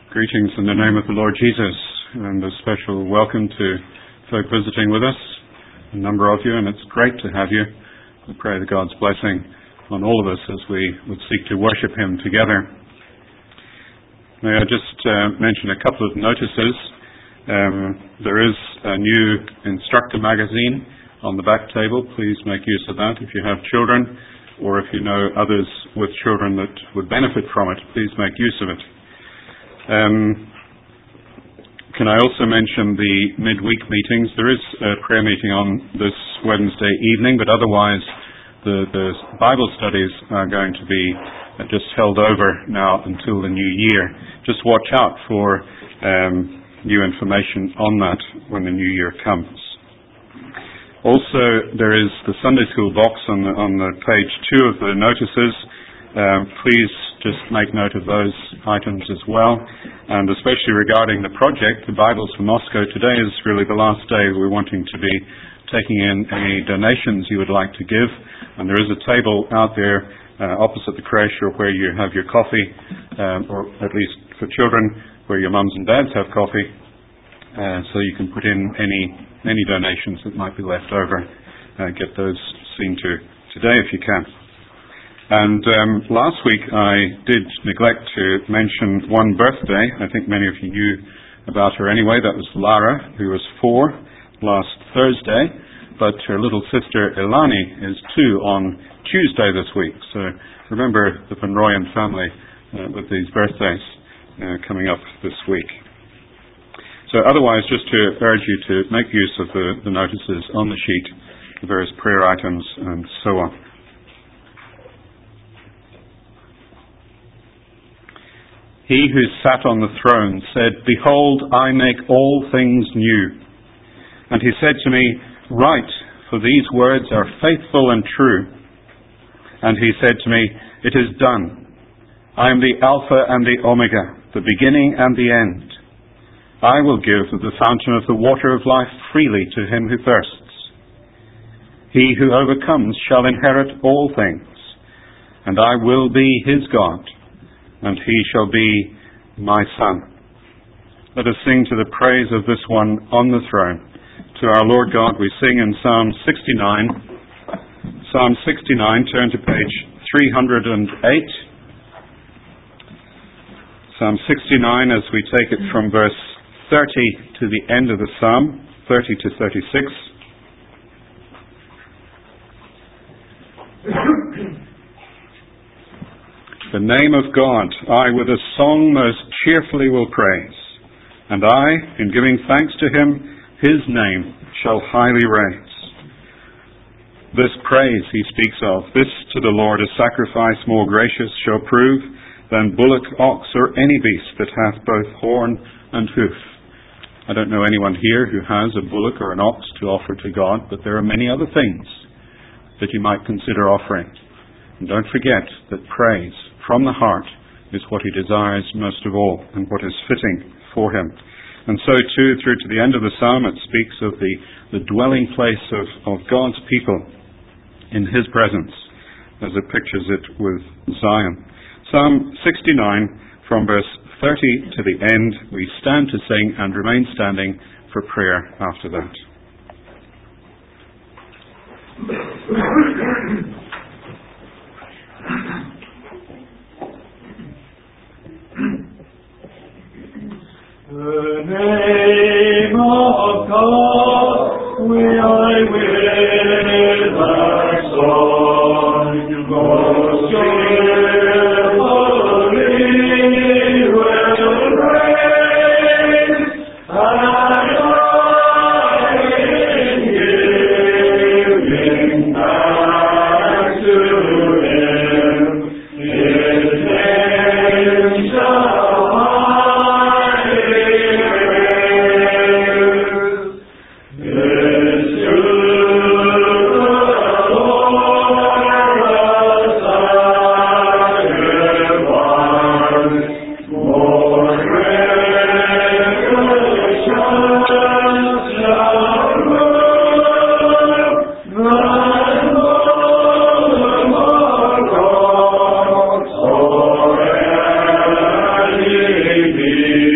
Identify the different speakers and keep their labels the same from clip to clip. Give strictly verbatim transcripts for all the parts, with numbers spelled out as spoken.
Speaker 1: Greetings in the name of the Lord Jesus, and a special welcome to folk visiting with us, a number of you, and it's great to have you. We pray that God's blessing on all of us as we would seek to worship Him together. May I just uh, mention a couple of notices. Um, there is a new instructor magazine on the back table. Please make use of that if you have children, or if you know others with children that would benefit from it, please make use of it. Um, can I also mention the midweek meetings? There is a prayer meeting on this Wednesday evening, but otherwise the, the Bible studies are going to be just held over now until the new year. Just watch out for um, new information on that when the new year comes. Also, there is the Sunday school box on the, on the page two of the notices. Um, please just make note of those items as well. And especially regarding the project, the Bibles for Moscow, today is really the last day we're wanting to be taking in any donations you would like to give. And there is a table out there uh, opposite the creche, or where you have your coffee, um, or at least for children, where your mums and dads have coffee. Uh, so you can put in any any donations that might be left over. Uh, get those seen to today if you can. And um, last week I did neglect to mention one birthday. I think many of you knew about her anyway. That was Lara, who was four last Thursday. But her little sister Ilani is two on Tuesday this week. So remember the Van Royen family uh, with these birthdays uh, coming up this week. So otherwise, just to urge you to make use of the, the notices on the sheet, the various prayer items and so on. He who sat on the throne said, "Behold, I make all things new." And he said to me, "Write, for these words are faithful and true." And he said to me, "It is done. I am the Alpha and the Omega, the beginning and the end. I will give of the fountain of the water of life freely to him who thirsts. He who overcomes shall inherit all things, and I will be his God, and he shall be my son." Let us sing to the praise of this one on the throne. To our Lord God we sing in Psalm sixty-nine. Psalm sixty-nine, turn to page three hundred eight. Psalm sixty-nine, as we take it from verse thirty to the end of the psalm, thirty to thirty-six. The name of God I with a song most cheerfully will praise, and I, in giving thanks to him, his name shall highly raise. This praise he speaks of, this to the Lord a sacrifice more gracious shall prove than bullock, ox, or any beast that hath both horn and hoof. I don't know anyone here who has a bullock or an ox to offer to God, but there are many other things that you might consider offering. And don't forget that praise from the heart is what he desires most of all, and what is fitting for him. And so too, through to the end of the psalm, it speaks of the, the dwelling place of, of God's people in his presence, as it pictures it with Zion. Psalm sixty-nine, from verse thirty to the end, we stand to sing and remain standing for prayer after that.
Speaker 2: The name of God will I with thy song most cheerfully will praise, and I in giving thanks to him, his name shall be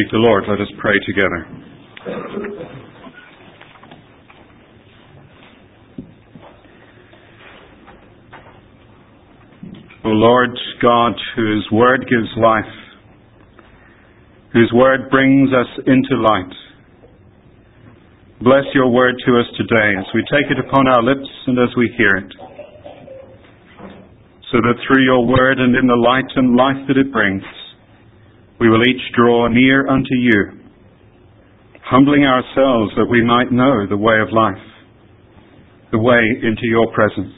Speaker 1: the Lord, let us pray together. O Lord God, whose word gives life, whose word brings us into light, bless your word to us today as we take it upon our lips and as we hear it, so that through your word and in the light and life that it brings, we will each draw near unto you, humbling ourselves that we might know the way of life, the way into your presence.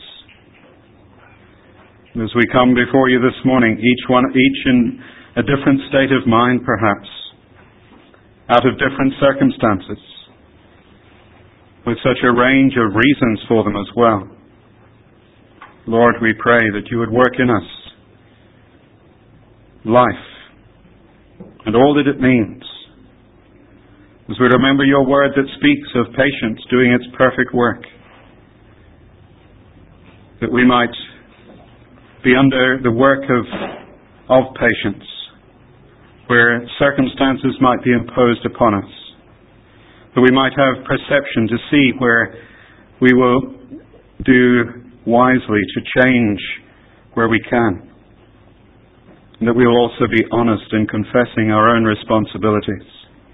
Speaker 1: As we come before you this morning, each one, each in a different state of mind perhaps, out of different circumstances, with such a range of reasons for them as well. Lord, we pray that you would work in us life and all that it means, as we remember your word that speaks of patience doing its perfect work, that we might be under the work of, of patience, where circumstances might be imposed upon us, that we might have perception to see where we will do wisely to change where we can, and that we will also be honest in confessing our own responsibilities.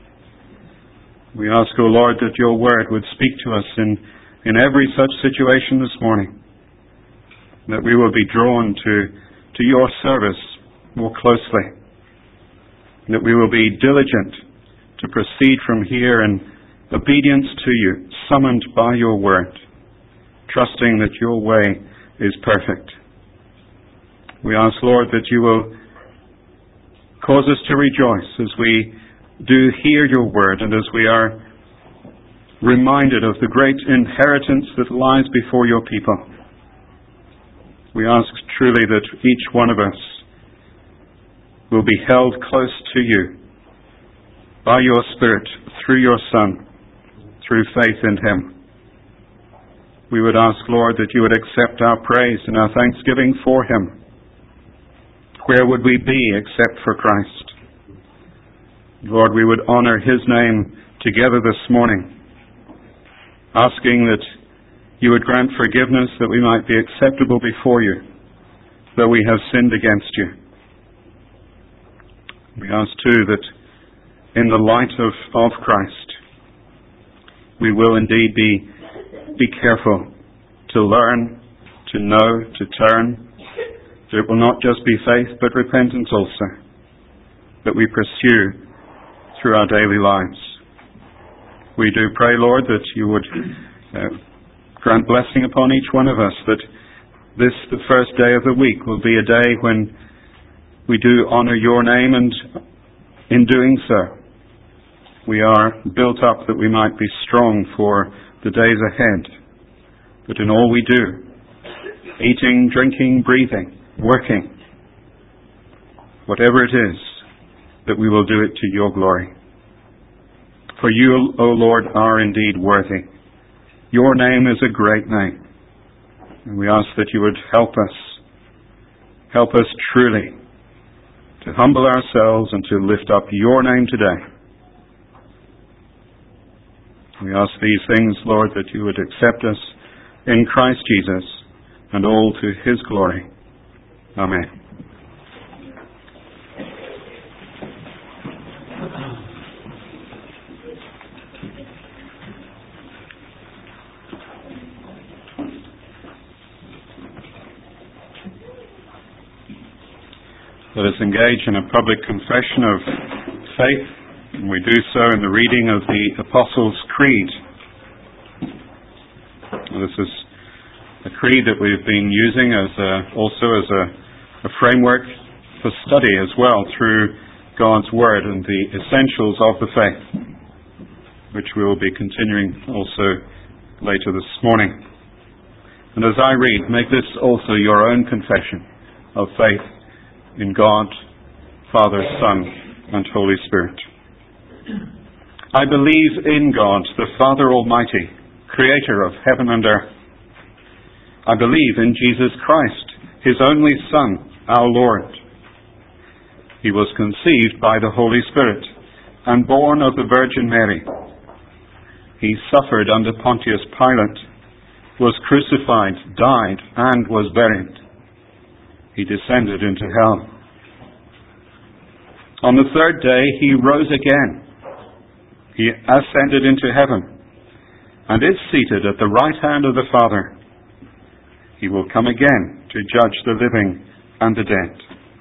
Speaker 1: We ask, O Lord, that your word would speak to us in, in every such situation this morning, that we will be drawn to, to your service more closely, that we will be diligent to proceed from here in obedience to you, summoned by your word, trusting that your way is perfect. We ask, Lord, that you will cause us to rejoice as we do hear your word and as we are reminded of the great inheritance that lies before your people. We ask truly that each one of us will be held close to you by your Spirit, through your Son, through faith in him. We would ask, Lord, that you would accept our praise and our thanksgiving for him. Where would we be except for Christ? Lord, we would honor his name together this morning, asking that you would grant forgiveness that we might be acceptable before you, though we have sinned against you. We ask too that in the light of, of Christ, we will indeed be, be careful to learn, to know, to turn. That it will not just be faith, but repentance also, that we pursue through our daily lives. We do pray, Lord, that you would uh, grant blessing upon each one of us, that this, the first day of the week, will be a day when we do honor your name, and in doing so, we are built up that we might be strong for the days ahead. That in all we do, eating, drinking, breathing, working, whatever it is, that we will do it to your glory. For you, O Lord, are indeed worthy. Your name is a great name. And we ask that you would help us, help us truly to humble ourselves and to lift up your name today. We ask these things, Lord, that you would accept us in Christ Jesus, and all to his glory. Amen. Let us engage in a public confession of faith, and we do so in the reading of the Apostles' Creed. This is a creed that we've been using as a, also as a, a framework for study as well through God's Word and the essentials of the faith, which we will be continuing also later this morning. And as I read, make this also your own confession of faith in God, Father, Son, and Holy Spirit. I believe in God, the Father Almighty, Creator of heaven and earth. I believe in Jesus Christ, his only Son, our Lord. He was conceived by the Holy Spirit and born of the Virgin Mary. He suffered under Pontius Pilate, was crucified, died, and was buried. He descended into hell. On the third day he rose again. He ascended into heaven and is seated at the right hand of the Father. He will come again to judge the living and the dead.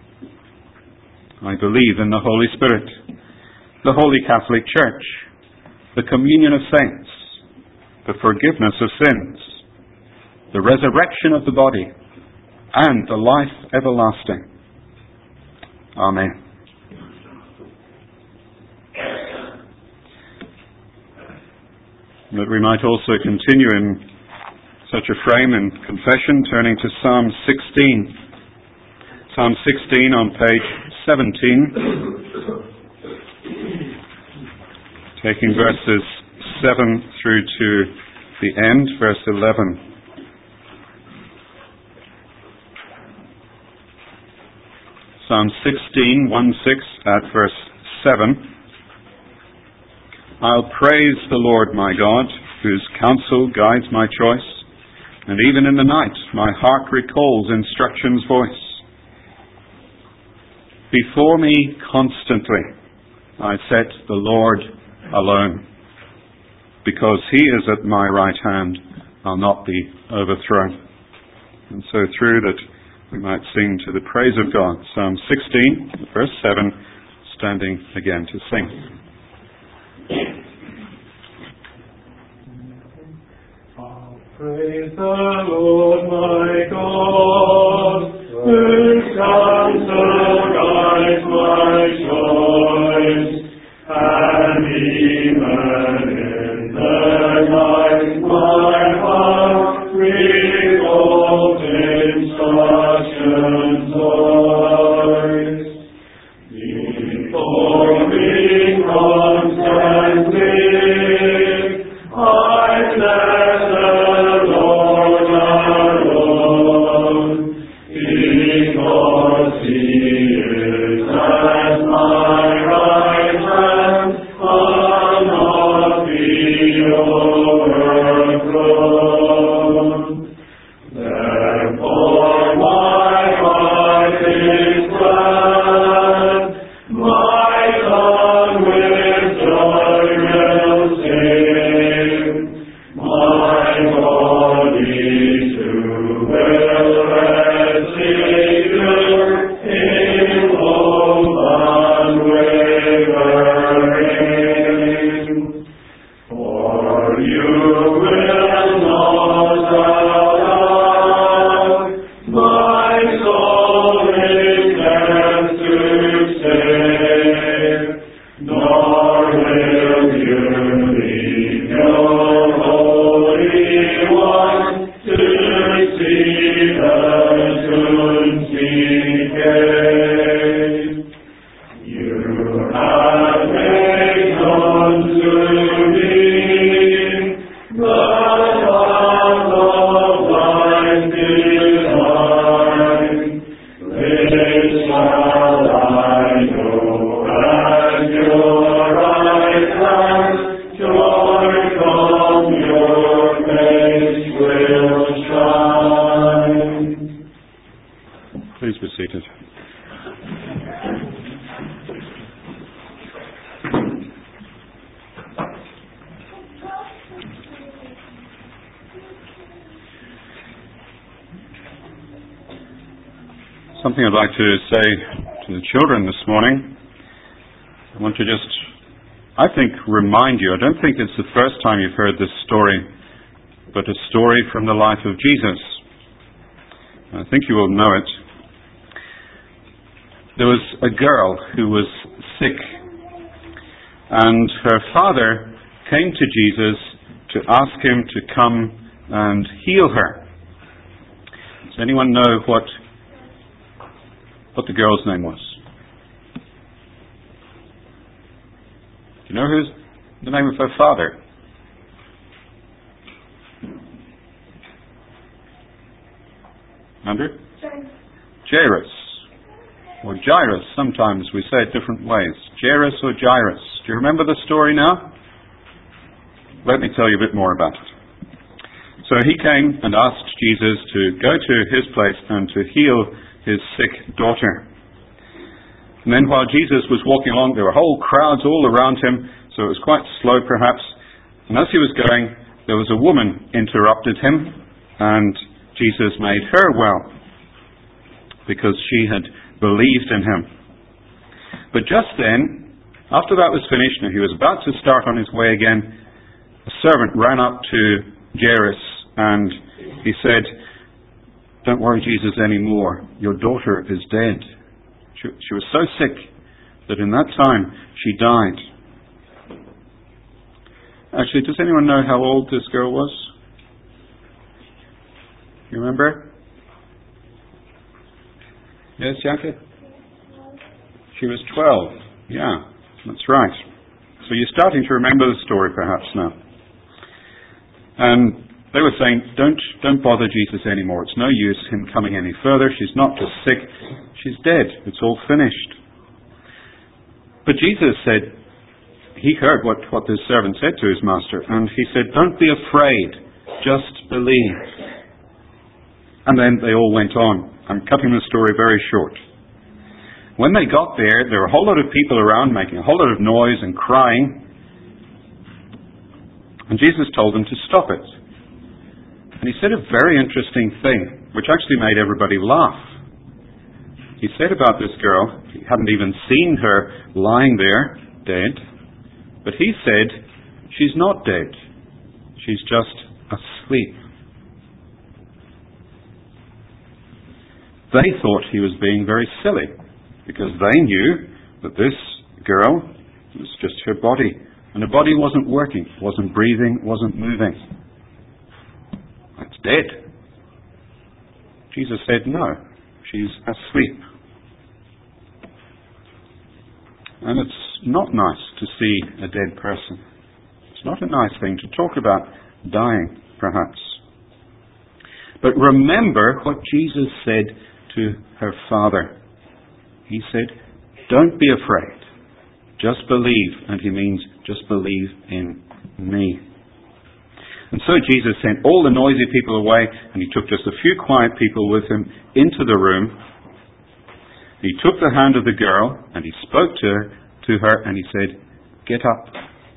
Speaker 1: I believe in the Holy Spirit, the Holy Catholic Church, the communion of saints, the forgiveness of sins, the resurrection of the body, and the life everlasting. Amen. That we might also continue in such a frame in confession, turning to Psalm sixteen. Psalm sixteen on page seventeen, taking verses seven through to the end, verse eleven. Psalm sixteen, one six at verse seven. I'll praise the Lord my God, whose counsel guides my choice, and even in the night my heart recalls instruction's voice. Before me constantly I set the Lord alone. Because he is at my right hand, I'll not be overthrown. And so through that we might sing to the praise of God. Psalm sixteen, verse seven, standing again to sing.
Speaker 2: I'll praise the Lord my God, whose counsel guides my choice, and even in the night my heart recalls instruction's voice. Before me constantly I set the Lord alone, because he is at my right hand, I'll not be overthrown. Therefore my heart is glad, my tongue with joy will sing, my body too will rest secure in hope unwavering. For you will not allow my soul in death to stay, nor will you leave your Holy One to see the tomb decay. You have made known to me the path of life divine. This shall I know, and your right hand, joy from your face will shine.
Speaker 1: Please be seated. Something I'd like to say to the children this morning. I want to just, I think, remind you, I don't think it's the first time you've heard this story, but a story from the life of Jesus. I think you will know it. There was a girl who was sick, and her father came to Jesus to ask him to come and heal her. Does anyone know what what the girl's name was? Do you know who's the name of her father? Andrew? Jairus. Or Jairus. Sometimes we say it different ways. Jairus or Jairus. Do you remember the story now? Let me tell you a bit more about it. So he came and asked Jesus to go to his place and to heal his sick daughter. And then while Jesus was walking along, there were whole crowds all around him, so it was quite slow perhaps. And as he was going, there was a woman interrupted him, and Jesus made her well, because she had believed in him. But just then, after that was finished, and he was about to start on his way again, a servant ran up to Jairus, and he said, "Don't worry, Jesus, anymore. Your daughter is dead." She, she was so sick that in that time she died. Actually, does anyone know how old this girl was? You remember? Yes, Jackie? She was twelve. Yeah, that's right. So you're starting to remember the story perhaps now. And they were saying, don't don't bother Jesus anymore. It's no use him coming any further. She's not just sick, she's dead. It's all finished. But Jesus said, he heard what, what this servant said to his master, and he said, "Don't be afraid, just believe." And then they all went on. I'm cutting the story very short. When they got there, there were a whole lot of people around making a whole lot of noise and crying. And Jesus told them to stop it. And he said a very interesting thing, which actually made everybody laugh. He said about this girl, he hadn't even seen her lying there, dead, but he said, she's not dead. She's just asleep. They thought he was being very silly, because they knew that this girl was just her body, and her body wasn't working, wasn't breathing, wasn't moving. It's dead. Jesus said, no, she's asleep. And it's not nice to see a dead person. It's not a nice thing to talk about dying, perhaps. But remember what Jesus said to her father. He said, don't be afraid. Just believe. And he means just believe in me. And so Jesus sent all the noisy people away, and he took just a few quiet people with him into the room. He took the hand of the girl, and he spoke to her, to her and he said, get up.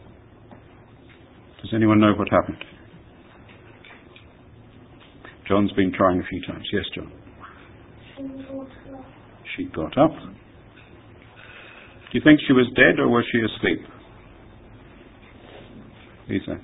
Speaker 1: Does anyone know what happened? John's been trying a few times. Yes, John. She got up. Do you think she was dead or was she asleep? Lisa?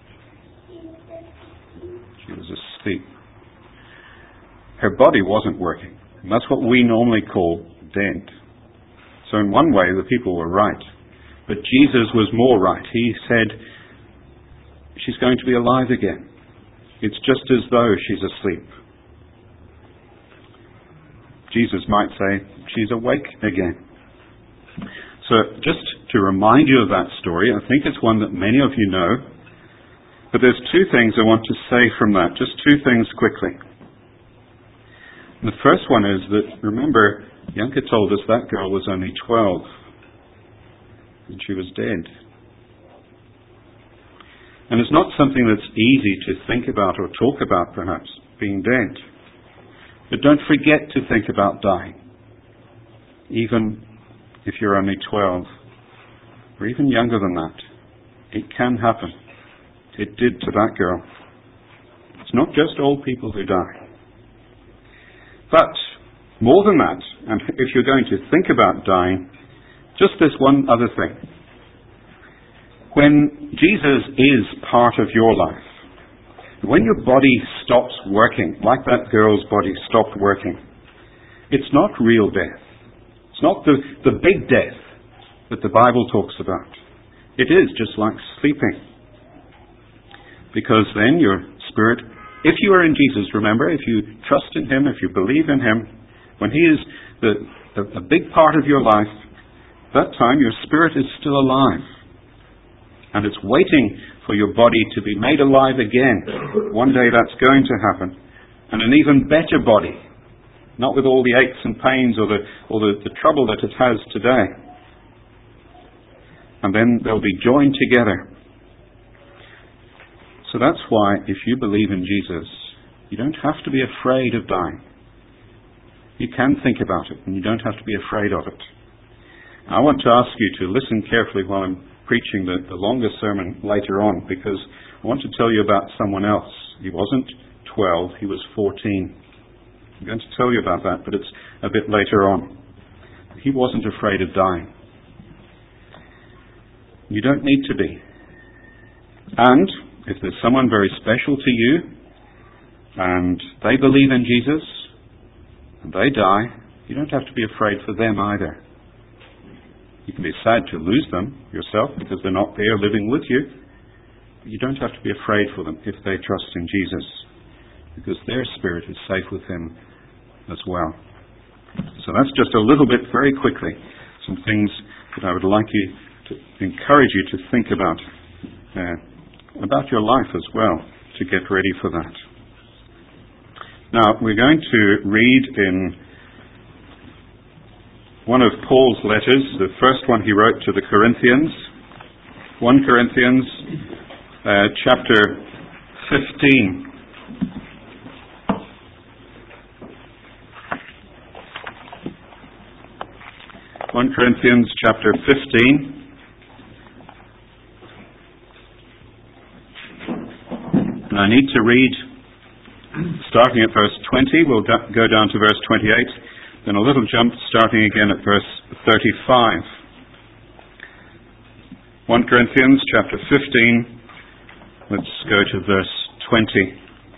Speaker 1: She was asleep. Her body wasn't working. And that's what we normally call dead. So in one way, the people were right. But Jesus was more right. He said, she's going to be alive again. It's just as though she's asleep. Jesus might say, she's awake again. So just to remind you of that story, I think it's one that many of you know. But there's two things I want to say from that. Just two things quickly. The first one is that, remember, Janke told us that girl was only twelve. And she was dead. And it's not something that's easy to think about or talk about, perhaps, being dead. But don't forget to think about dying. Even if you're only twelve, or even younger than that. It can happen. It did to that girl. It's not just old people who die. But more than that, and if you're going to think about dying, just this one other thing. When Jesus is part of your life, when your body stops working, like that girl's body stopped working, it's not real death. It's not the, the big death that the Bible talks about. It is just like sleeping. Because then your spirit, if you are in Jesus, remember, if you trust in Him, if you believe in Him, when He is the, the, a big part of your life, that time your spirit is still alive. And it's waiting for your body to be made alive again. One day that's going to happen. And an even better body. Not with all the aches and pains or the or the, the trouble that it has today. and then they'll be joined together. So that's why, if you believe in Jesus, you don't have to be afraid of dying. You can think about it, and you don't have to be afraid of it. I want to ask you to listen carefully while I'm preaching the, the longer sermon later on, because I want to tell you about someone else. He wasn't twelve, he was fourteen. I'm going to tell you about that, but it's a bit later on. He wasn't afraid of dying. You don't need to be. And if there's someone very special to you, and they believe in Jesus, and they die, you don't have to be afraid for them either. You can be sad to lose them yourself because they're not there living with you. But you don't have to be afraid for them if they trust in Jesus, because their spirit is safe with him as well. So that's just a little bit, very quickly, some things that I would like you to encourage you to think about, uh, about your life as well, to get ready for that. Now, we're going to read in one of Paul's letters, the first one he wrote to the Corinthians, First Corinthians uh, chapter fifteen. First Corinthians chapter fifteen. And I need to read, starting at verse twenty, we'll do- go down to verse twenty-eight, then a little jump starting again at verse thirty-five. First Corinthians chapter fifteen, let's go to verse twenty.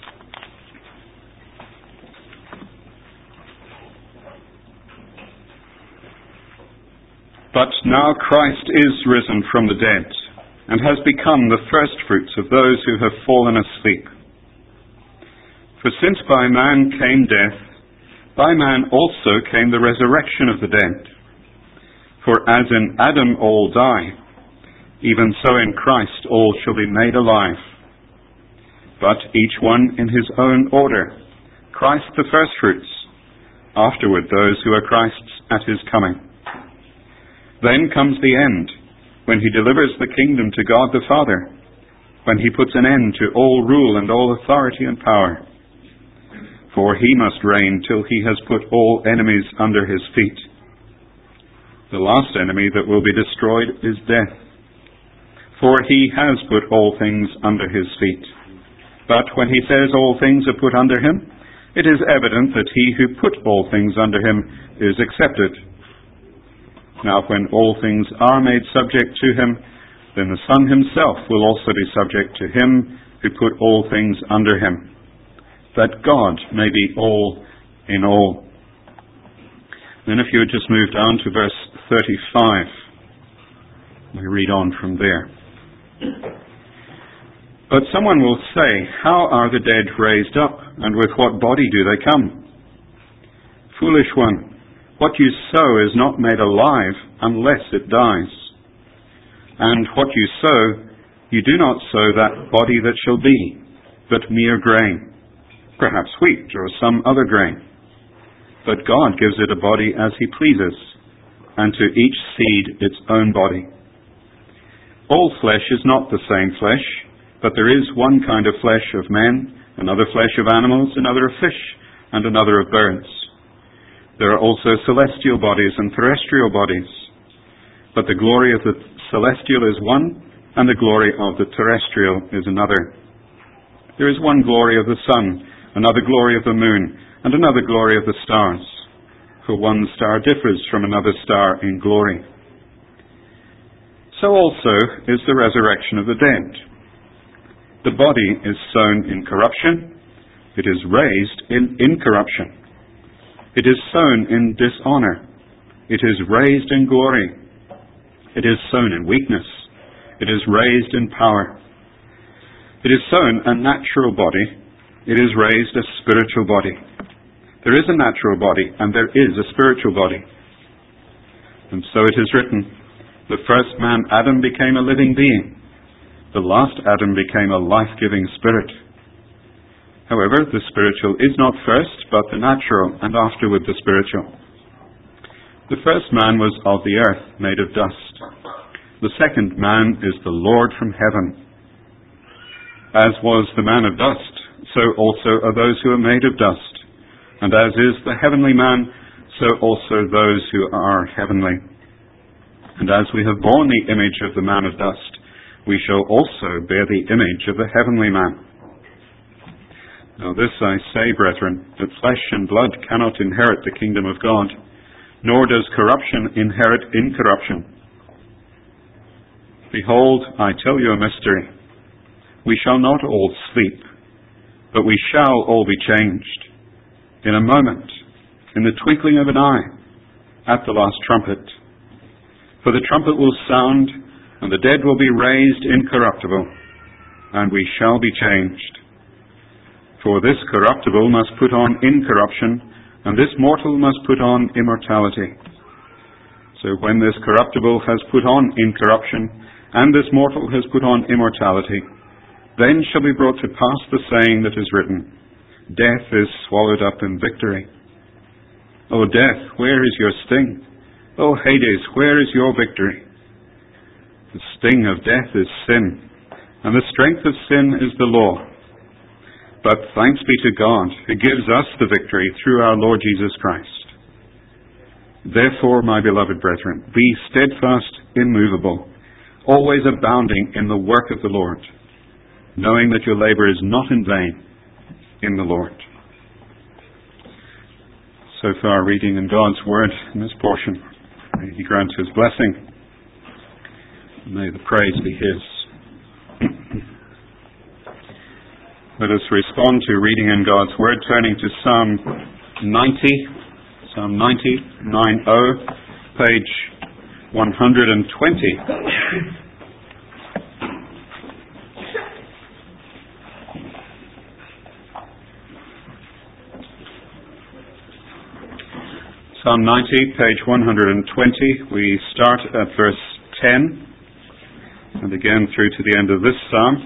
Speaker 1: But now Christ is risen from the dead, and has become the firstfruits of those who have fallen asleep. For since by man came death, by man also came the resurrection of the dead. For as in Adam all die, even so in Christ all shall be made alive. But each one in his own order, Christ the firstfruits, afterward those who are Christ's at his coming. Then comes the end, when he delivers the kingdom to God the Father, when he puts an end to all rule and all authority and power. For he must reign till he has put all enemies under his feet. The last enemy that will be destroyed is death. For he has put all things under his feet. But when he says all things are put under him, it is evident that he who put all things under him is accepted. Now when all things are made subject to him, then the Son himself will also be subject to him who put all things under him, that God may be all in all. Then if you would just move down to verse thirty-five, we read on from there. But someone will say, how are the dead raised up, and with what body do they come? Foolish one, what you sow is not made alive unless it dies. And what you sow, you do not sow that body that shall be, but mere grain, perhaps wheat or some other grain. But God gives it a body as he pleases, and to each seed its own body. All flesh is not the same flesh, but there is one kind of flesh of men, another flesh of animals, another of fish, and another of birds. There are also celestial bodies and terrestrial bodies. But the glory of the celestial is one, and the glory of the terrestrial is another. There is one glory of the sun, another glory of the moon, and another glory of the stars. For one star differs from another star in glory. So also is the resurrection of the dead. The body is sown in corruption, it is raised in incorruption. It is sown in dishonor, it is raised in glory. It is sown in weakness, it is raised in power. It is sown a natural body, it is raised a spiritual body. There is a natural body, and there is a spiritual body. And so it is written, the first man, Adam, became a living being. The last Adam became a life-giving spirit. However, the spiritual is not first, but the natural, and afterward the spiritual. The first man was of the earth, made of dust. The second man is the Lord from heaven. As was the man of dust, so also are those who are made of dust. And as is the heavenly man, so also those who are heavenly. And as we have borne the image of the man of dust, we shall also bear the image of the heavenly man. Now this I say, brethren, that flesh and blood cannot inherit the kingdom of God, nor does corruption inherit incorruption. Behold, I tell you a mystery. We shall not all sleep, but we shall all be changed. In a moment, in the twinkling of an eye, at the last trumpet. For the trumpet will sound, and the dead will be raised incorruptible, and we shall be changed. For this corruptible must put on incorruption, and this mortal must put on immortality. So when this corruptible has put on incorruption, and this mortal has put on immortality, then shall be brought to pass the saying that is written, Death is swallowed up in victory. O death, where is your sting? O Hades, where is your victory? The sting of death is sin, and the strength of sin is the law. But thanks be to God, who gives us the victory through our Lord Jesus Christ. Therefore, my beloved brethren, be steadfast, immovable, always abounding in the work of the Lord, knowing that your labor is not in vain in the Lord. So far, reading in God's Word in this portion. May He grant His blessing. May the praise be His. Let us respond to reading in God's Word, turning to Psalm ninety, Psalm ninety, nine oh, page one hundred twenty. Psalm ninety, page one hundred twenty. We start at verse ten, and again through to the end of this psalm.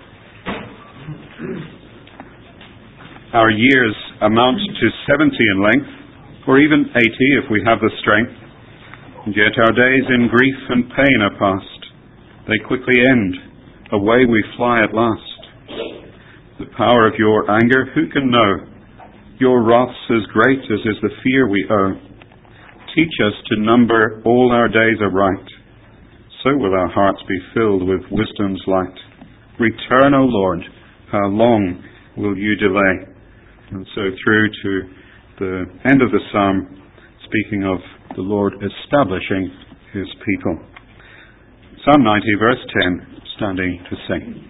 Speaker 1: Our years amount to seventy in length, or even eighty if we have the strength, and yet our days in grief and pain are past. They quickly end. Away we fly at last. The power of your anger, who can know? Your wrath's as great as is the fear we owe. Teach us to number all our days aright. So will our hearts be filled with wisdom's light. Return, O Lord, how long will you delay? And so through to the end of the psalm, speaking of the Lord establishing His people. Psalm ninety, verse ten, standing to sing.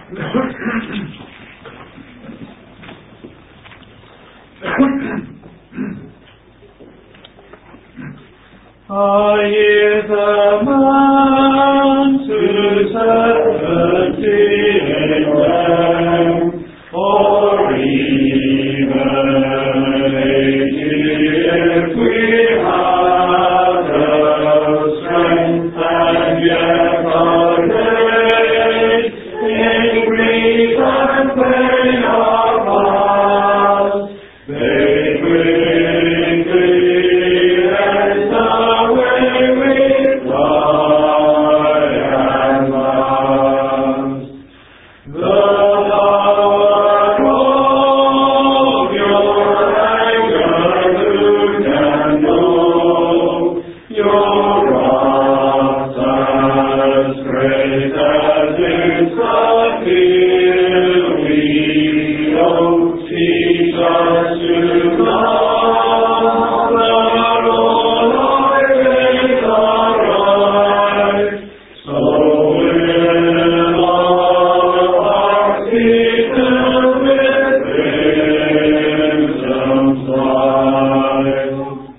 Speaker 2: I hear the man to seventy in length, or even eighty if we have the strength, and yet our days in grief and pain are past. They quickly end away with fly and last. The power of your anger, who can know? Your wrath as great as is the fear we owe. Teach us to love that all our days are right. So will our hearts be filled with wisdom's light.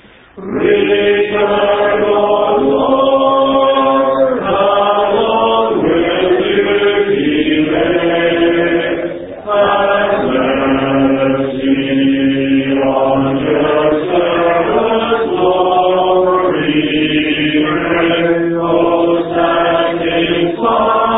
Speaker 2: Return, O Lord, how long will you delay? Have mercy on your servants, Lord. Return, O sanctify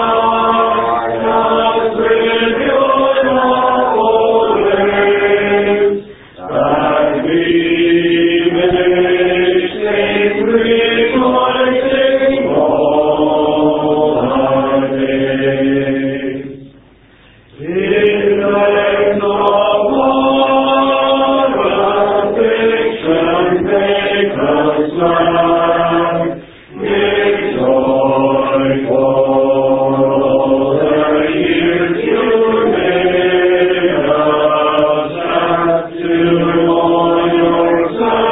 Speaker 2: us with your lawful ways, that we may sing rejoicing all make us laugh, give joy for all the years you made us have to all your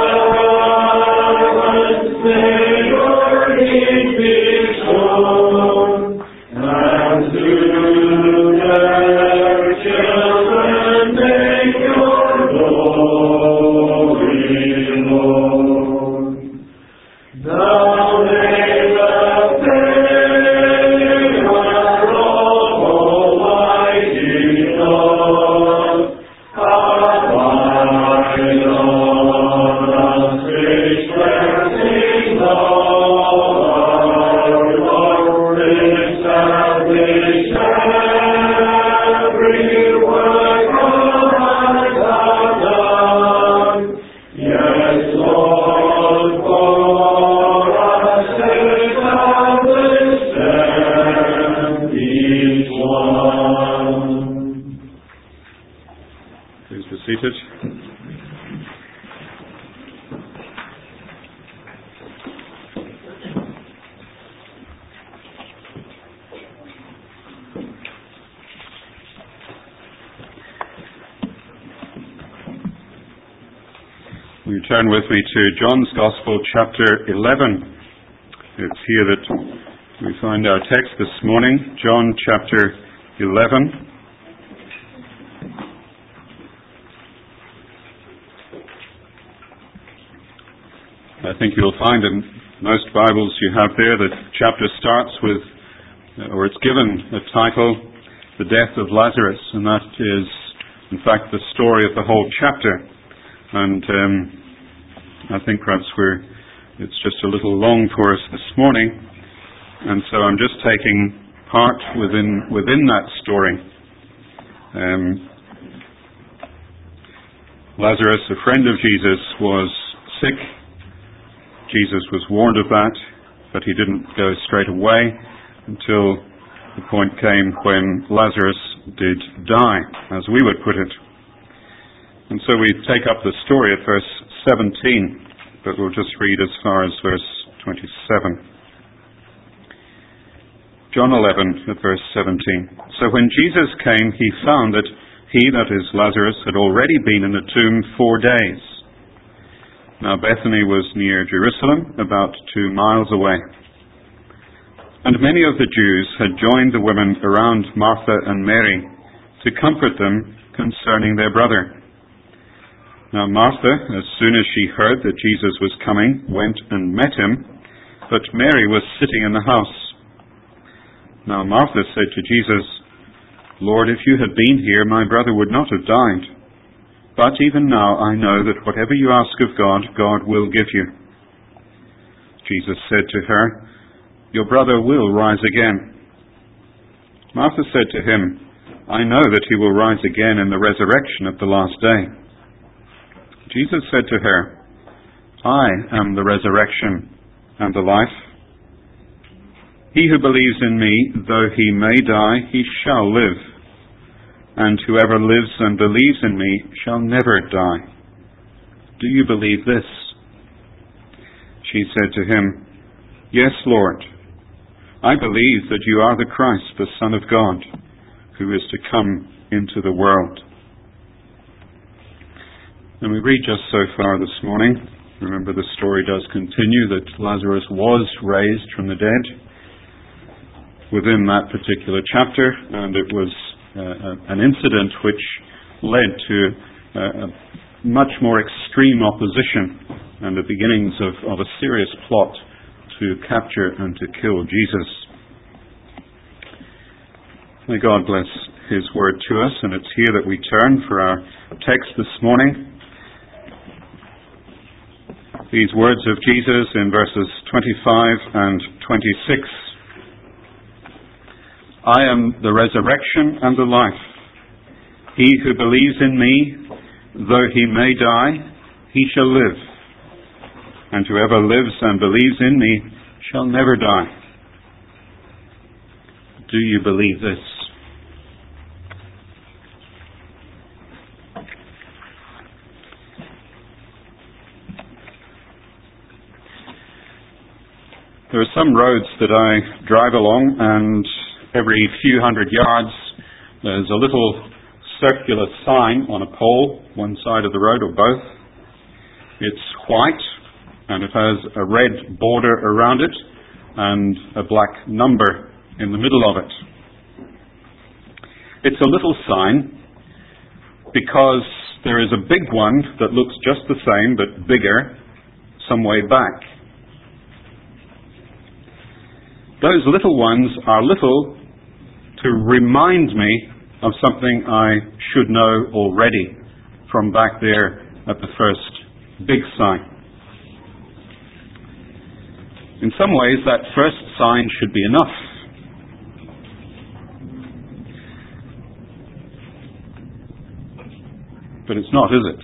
Speaker 2: servants. May your deed be shown, and to their children make your glory known. Thou may the favour of Almighty God abide on us, which blessings of our Lord establish every work of our done. Yes, Lord, for us establish them each one.
Speaker 1: Please be seated. Will you turn with me to John's Gospel, chapter eleven. It's here that we find our text this morning, John chapter eleven. I think you'll find in most Bibles you have there that chapter starts with, or it's given a title, The Death of Lazarus, and that is, in fact, the story of the whole chapter. And um, I think perhaps we're, it's just a little long for us this morning, and so I'm just taking part within within that story. Um, Lazarus, a friend of Jesus, was sick. Jesus was warned of that, but he didn't go straight away until the point came when Lazarus did die, as we would put it. And so we take up the story at verse seventeen, but we'll just read as far as verse twenty-seven. John eleven at verse seventeen. So when Jesus came, he found that he, that is Lazarus, had already been in the tomb four days. Now Bethany was near Jerusalem, about two miles away. And many of the Jews had joined the women around Martha and Mary to comfort them concerning their brother. Now Martha, as soon as she heard that Jesus was coming, went and met him, but Mary was sitting in the house. Now Martha said to Jesus, Lord, if you had been here, my brother would not have died. But even now I know that whatever you ask of God, God will give you. Jesus said to her, Your brother will rise again. Martha said to him, I know that he will rise again in the resurrection at the last day. Jesus said to her, I am the resurrection and the life. He who believes in me, though he may die, he shall live. And whoever lives and believes in me shall never die. Do you believe this? She said to him, Yes, Lord. I believe that you are the Christ, the Son of God, who is to come into the world. And we read just so far this morning. Remember, the story does continue that Lazarus was raised from the dead within that particular chapter, and it was uh, an incident which led to uh, a much more extreme opposition and the beginnings of, of a serious plot to capture and to kill Jesus. May God bless His word to us, and it's here that we turn for our text this morning. These words of Jesus in verses twenty-five and twenty-six. I am the resurrection and the life. He who believes in me, though he may die, he shall live. And whoever lives and believes in me shall never die. Do you believe this? There are some roads that I drive along, and every few hundred yards there's a little circular sign on a pole, one side of the road or both. It's white, and it has a red border around it and a black number in the middle of it. It's a little sign because there is a big one that looks just the same but bigger some way back. Those little ones are little to remind me of something I should know already from back there at the first big sign. In some ways, that first sign should be enough. But it's not, is it?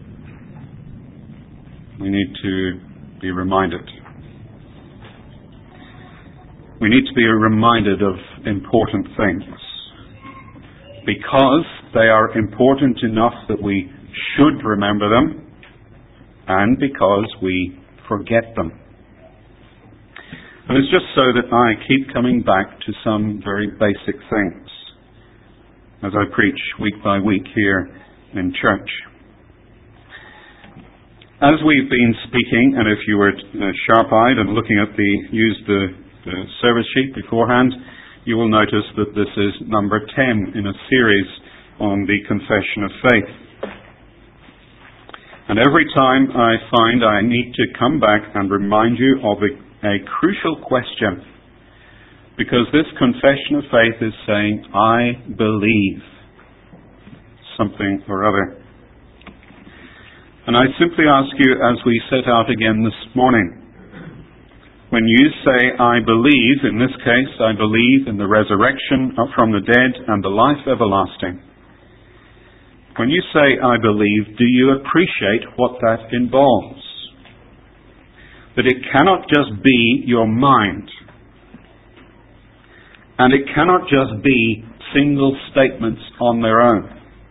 Speaker 1: We need to be reminded. We need to be reminded of important things because they are important enough that we should remember them and because we forget them. And it's just so that I keep coming back to some very basic things as I preach week by week here in church. As we've been speaking, and if you were uh, sharp-eyed and looking at the, used the, the service sheet beforehand, you will notice that this is number ten in a series on the confession of faith. And every time I find I need to come back and remind you of a, a crucial question, because this confession of faith is saying, I believe something or other. And I simply ask you, as we set out again this morning, when you say, I believe, in this case, I believe in the resurrection from the dead and the life everlasting. When you say, I believe, do you appreciate what that involves? That it cannot just be your mind. And it cannot just be single statements on their own.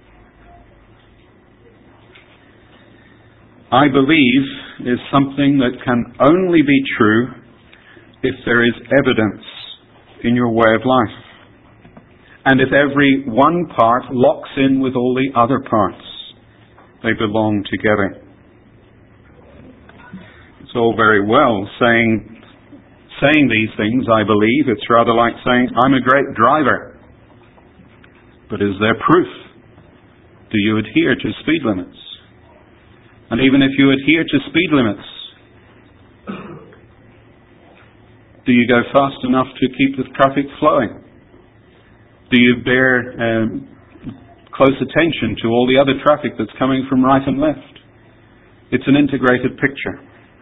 Speaker 1: I believe is something that can only be true if there is evidence in your way of life. And if every one part locks in with all the other parts, they belong together. It's all very well saying, saying these things, I believe. It's rather like saying, I'm a great driver. But is there proof? Do you adhere to speed limits? And even if you adhere to speed limits, do you go fast enough to keep the traffic flowing? Do you bear um, close attention to all the other traffic that's coming from right and left? It's an integrated picture.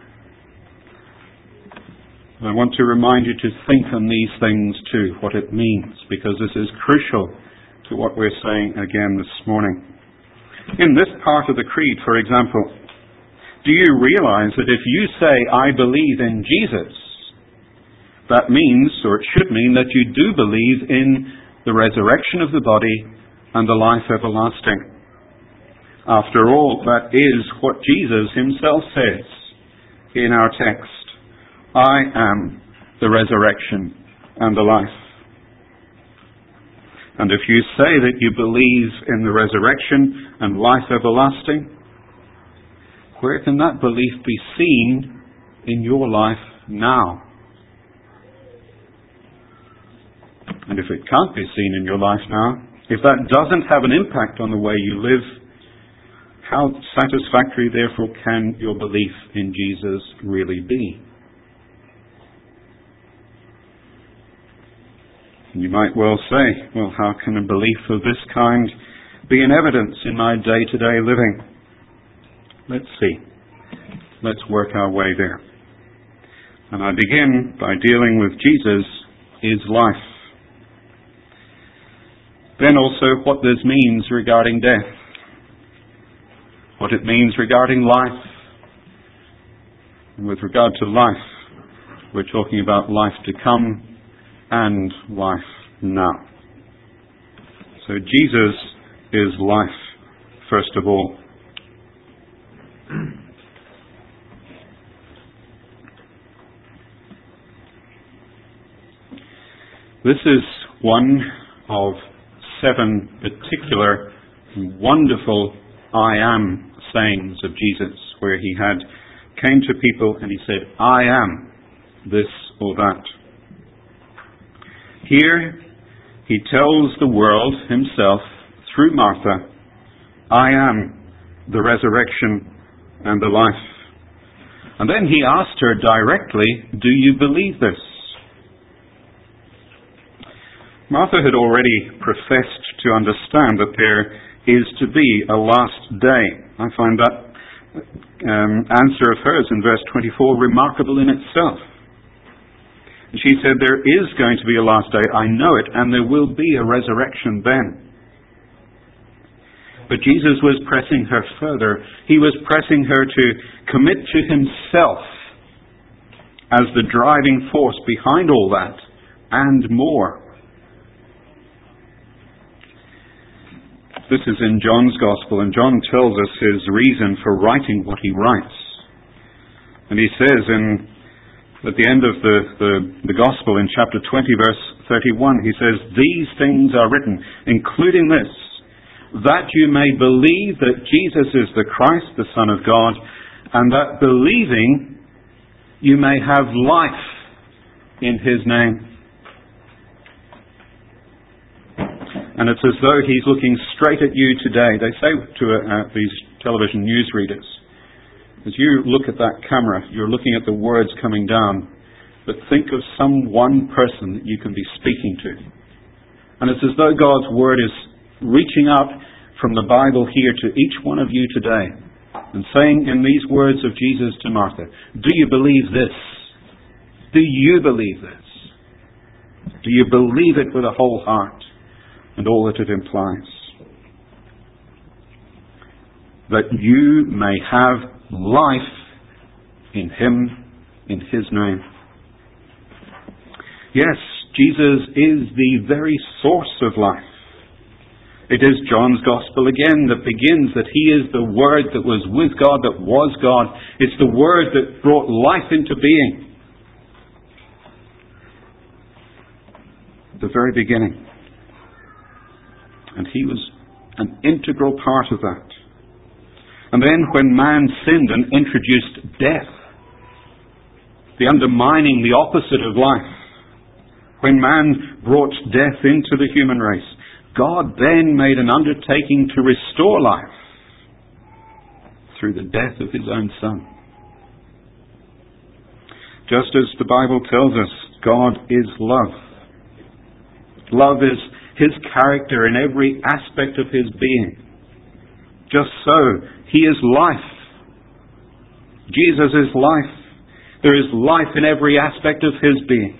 Speaker 1: I want to remind you to think on these things too, what it means, because this is crucial to what we're saying again this morning. In this part of the creed, for example, do you realize that if you say, I believe in Jesus, that means, or it should mean, that you do believe in the resurrection of the body and the life everlasting. After all, that is what Jesus himself says in our text. I am the resurrection and the life. And if you say that you believe in the resurrection and life everlasting, where can that belief be seen in your life now? And if it can't be seen in your life now, if that doesn't have an impact on the way you live, how satisfactory, therefore, can your belief in Jesus really be? You might well say, well, how can a belief of this kind be an evidence in my day-to-day living? Let's see. Let's work our way there. And I begin by dealing with Jesus is life. Then also what this means regarding death. What it means regarding life. And with regard to life, we're talking about life to come and life now. So Jesus is life, first of all. This is one of seven particular wonderful I am sayings of Jesus, where he had came to people and he said, I am this or that. Here he tells the world himself through Martha, I am the resurrection and the life. And then he asked her directly, do you believe this? Martha had already professed to understand that there is to be a last day. I find that um, answer of hers in verse twenty-four remarkable in itself. She said, there is going to be a last day, I know it, and there will be a resurrection then. But Jesus was pressing her further. He was pressing her to commit to himself as the driving force behind all that and more. This is in John's Gospel, and John tells us his reason for writing what he writes. And he says in at the end of the, the, the Gospel in chapter twenty, verse thirty-one, he says, these things are written, including this, that you may believe that Jesus is the Christ, the Son of God, and that believing you may have life in his name. And it's as though he's looking straight at you today. They say to uh, these television news readers, as you look at that camera, you're looking at the words coming down, but think of some one person that you can be speaking to. And it's as though God's Word is reaching out from the Bible here to each one of you today and saying in these words of Jesus to Martha, do you believe this? Do you believe this? Do you believe it with a whole heart and all that it implies? That you may have life in him, in his name. Yes, Jesus is the very source of life. It is John's Gospel again that begins that he is the Word that was with God, that was God. It's the Word that brought life into being. The very beginning. And he was an integral part of that. And then when man sinned and introduced death, the undermining, the opposite of life, when man brought death into the human race, God then made an undertaking to restore life through the death of his own Son. Just as the Bible tells us, God is love. Love is his character in every aspect of his being. Just so, he is life. Jesus is life. There is life in every aspect of his being.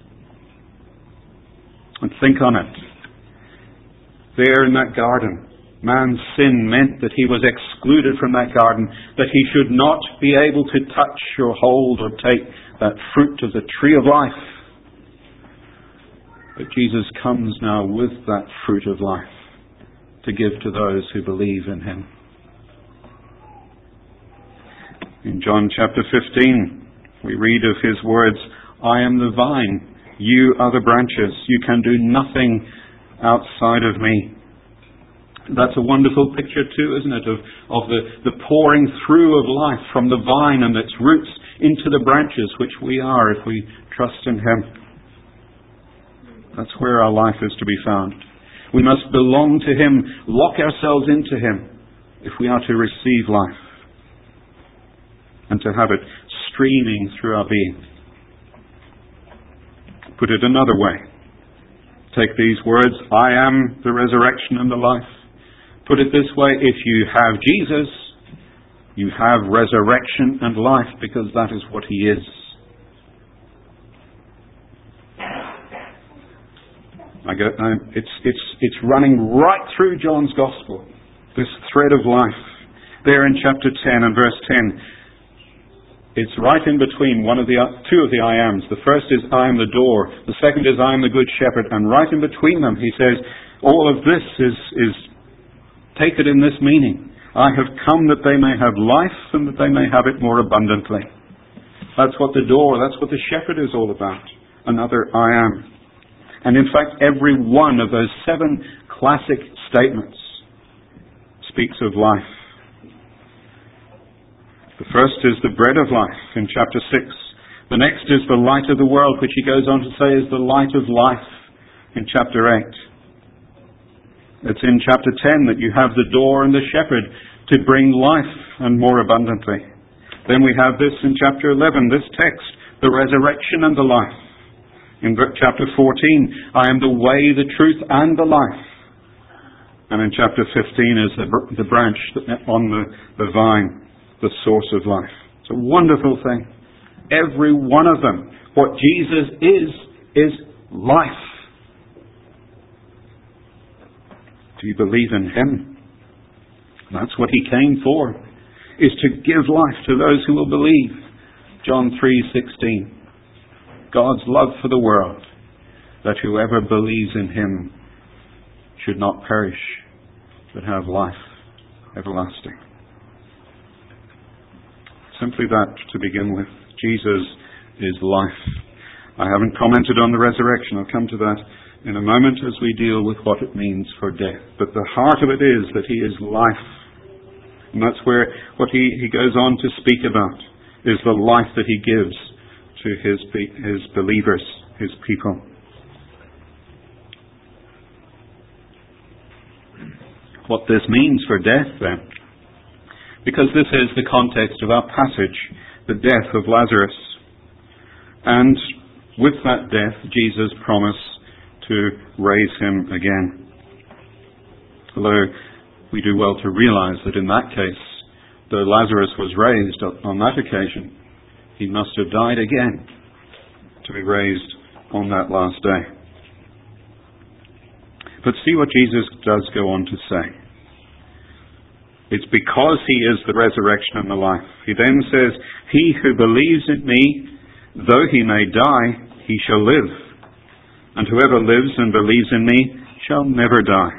Speaker 1: And think on it. There in that garden, man's sin meant that he was excluded from that garden, that he should not be able to touch or hold or take that fruit of the tree of life. But Jesus comes now with that fruit of life to give to those who believe in him. In John chapter fifteen, we read of his words, I am the vine, you are the branches. You can do nothing outside of me. That's a wonderful picture too, isn't it, of, of the, the pouring through of life from the vine and its roots into the branches, which we are if we trust in him. That's where our life is to be found. We must belong to him, lock ourselves into him, if we are to receive life and to have it streaming through our being. Put it another way. Take these words, I am the resurrection and the life. Put it this way, if you have Jesus, you have resurrection and life, because that is what he is. I get, uh, it's, it's, it's running right through John's Gospel, this thread of life. There in chapter ten and verse ten, it's right in between one of the two of the I ams. The first is I am the door. The second is I am the good shepherd. And right in between them, he says, all of this is, is take it in this meaning. I have come that they may have life and that they may have it more abundantly. That's what the door, that's what the shepherd is all about. Another I am. And in fact, every one of those seven classic statements speaks of life. The first is the bread of life in chapter six. The next is the light of the world, which he goes on to say is the light of life in chapter eight. It's in chapter ten that you have the door and the shepherd to bring life and more abundantly. Then we have this in chapter eleven, this text, the resurrection and the life. In chapter fourteen, I am the way, the truth, and the life. And in chapter fifteen is the, the branch on the, the vine, the source of life. It's a wonderful thing. Every one of them, what Jesus is, is life. Do you believe in Him? That's what He came for, is to give life to those who will believe. John three sixteen. God's love for the world, that whoever believes in Him should not perish, but have life everlasting. Simply that to begin with. Jesus is life. I haven't commented on the resurrection. I'll come to that in a moment as we deal with what it means for death. But the heart of it is that He is life. And that's where what he, he goes on to speak about is the life that He gives to his, his believers, His people. What this means for death then, because this is the context of our passage, the death of Lazarus. And with that death, Jesus promised to raise him again. Although we do well to realize that in that case, though Lazarus was raised on that occasion, he must have died again to be raised on that last day. But see what Jesus does go on to say. It's because He is the resurrection and the life. He then says, he who believes in me, though he may die, he shall live. And whoever lives and believes in me shall never die.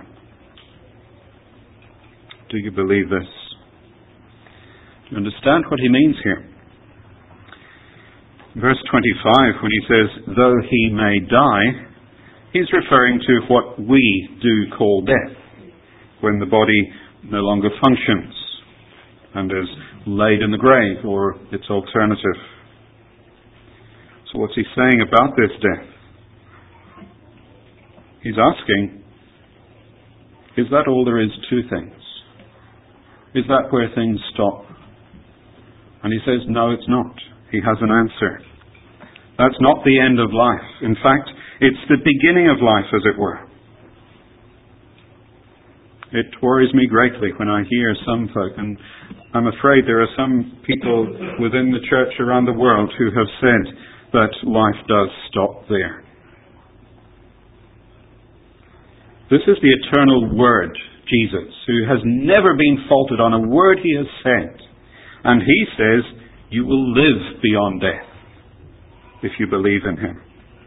Speaker 1: Do you believe this? Do you understand what he means here? Verse twenty-five, when he says, though he may die, he's referring to what we do call death, when the body no longer functions and is laid in the grave or its alternative. So what's he saying about this death? He's asking, is that all there is to things? Is that where things stop? And he says, no, it's not. He has an answer. That's not the end of life. In fact, it's the beginning of life, as it were. It worries me greatly when I hear some folk, and I'm afraid there are some people within the church around the world who have said that life does stop there. This is the eternal Word, Jesus, who has never been faulted on a word He has said. And He says, you will live beyond death if you believe in Him.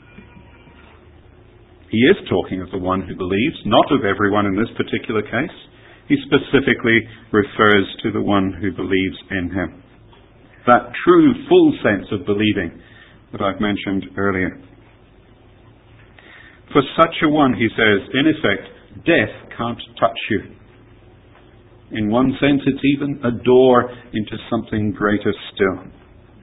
Speaker 1: He is talking of the one who believes, not of everyone in this particular case. He specifically refers to the one who believes in Him. That true, full sense of believing that I've mentioned earlier. For such a one, he says, in effect, death can't touch you. In one sense, it's even a door into something greater still.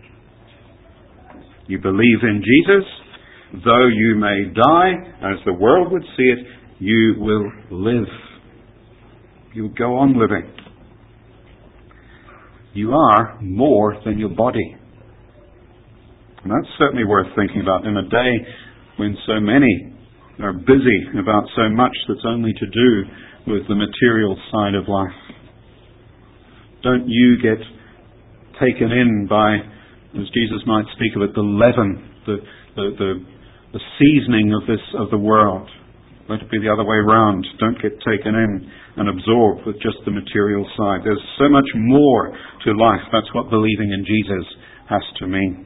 Speaker 1: You believe in Jesus, though you may die, as the world would see it, you will live. You'll go on living. You are more than your body. And that's certainly worth thinking about in a day when so many are busy about so much that's only to do with the material side of life. Don't you get taken in by, as Jesus might speak of it, the leaven, the the, the, the seasoning of this of the world. Let it be the other way around. Don't get taken in and absorbed with just the material side. There's so much more to life. That's what believing in Jesus has to mean.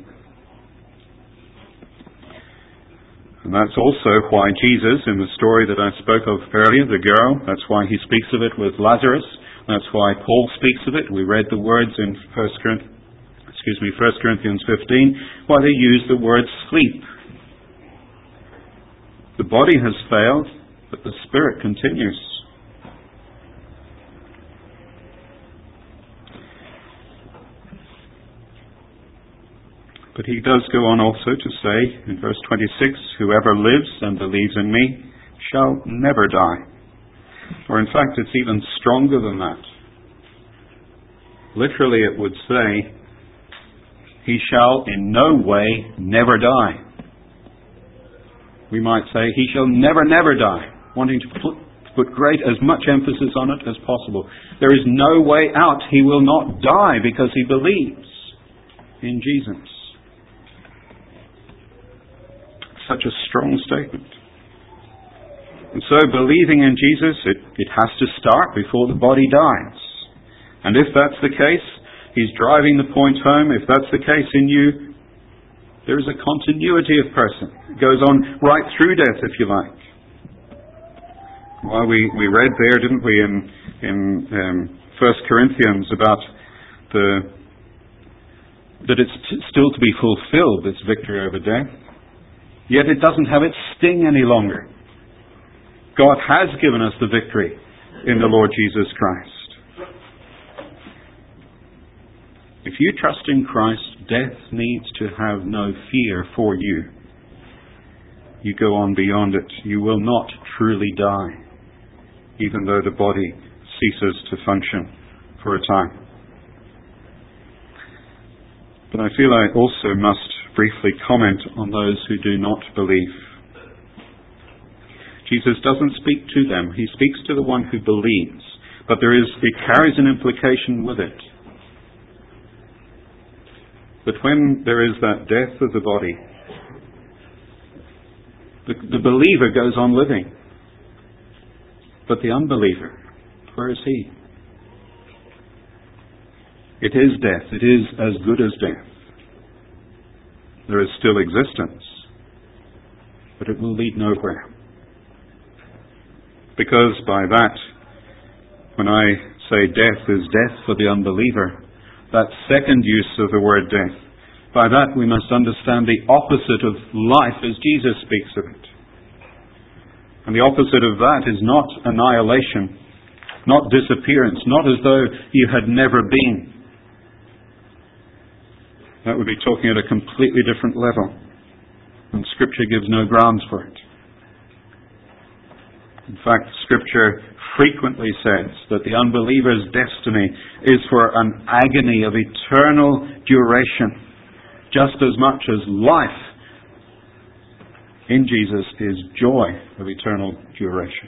Speaker 1: And that's also why Jesus, in the story that I spoke of earlier, the girl, that's why he speaks of it with Lazarus. That's why Paul speaks of it. We read the words in First Corinthians, excuse me, First Corinthians fifteen, why they use the word sleep. The body has failed, but the spirit continues. But he does go on also to say in verse twenty-six, whoever lives and believes in me shall never die. Or in fact, it's even stronger than that. Literally it would say, he shall in no way never die. We might say, he shall never, never die, wanting to put, put great as much emphasis on it as possible. There is no way out. He will not die because he believes in Jesus. Such a strong statement. And so believing in Jesus, it, it has to start before the body dies. And if that's the case, he's driving the point home. If that's the case in you, there is a continuity of person. It goes on right through death, if you like. Well, we, we read there, didn't we, in, in um, First Corinthians about the that it's t- still to be fulfilled, this victory over death. Yet it doesn't have its sting any longer. God has given us the victory in the Lord Jesus Christ. If you trust in Christ, death needs to have no fear for you. You go on beyond it. You will not truly die, even though the body ceases to function for a time. But I feel I also must briefly comment on those who do not believe. Jesus doesn't speak to them. He speaks to the one who believes. But there is, it carries an implication with it. But when there is that death of the body, the, the believer goes on living. But the unbeliever, where is he? It is death. It is as good as death. There is still existence, but it will lead nowhere. Because by that, when I say death is death for the unbeliever, that second use of the word death, by that we must understand the opposite of life as Jesus speaks of it. And the opposite of that is not annihilation, not disappearance, not as though you had never been. That would be talking at a completely different level. And Scripture gives no grounds for it. In fact, Scripture frequently says that the unbeliever's destiny is for an agony of eternal duration, just as much as life in Jesus is joy of eternal duration.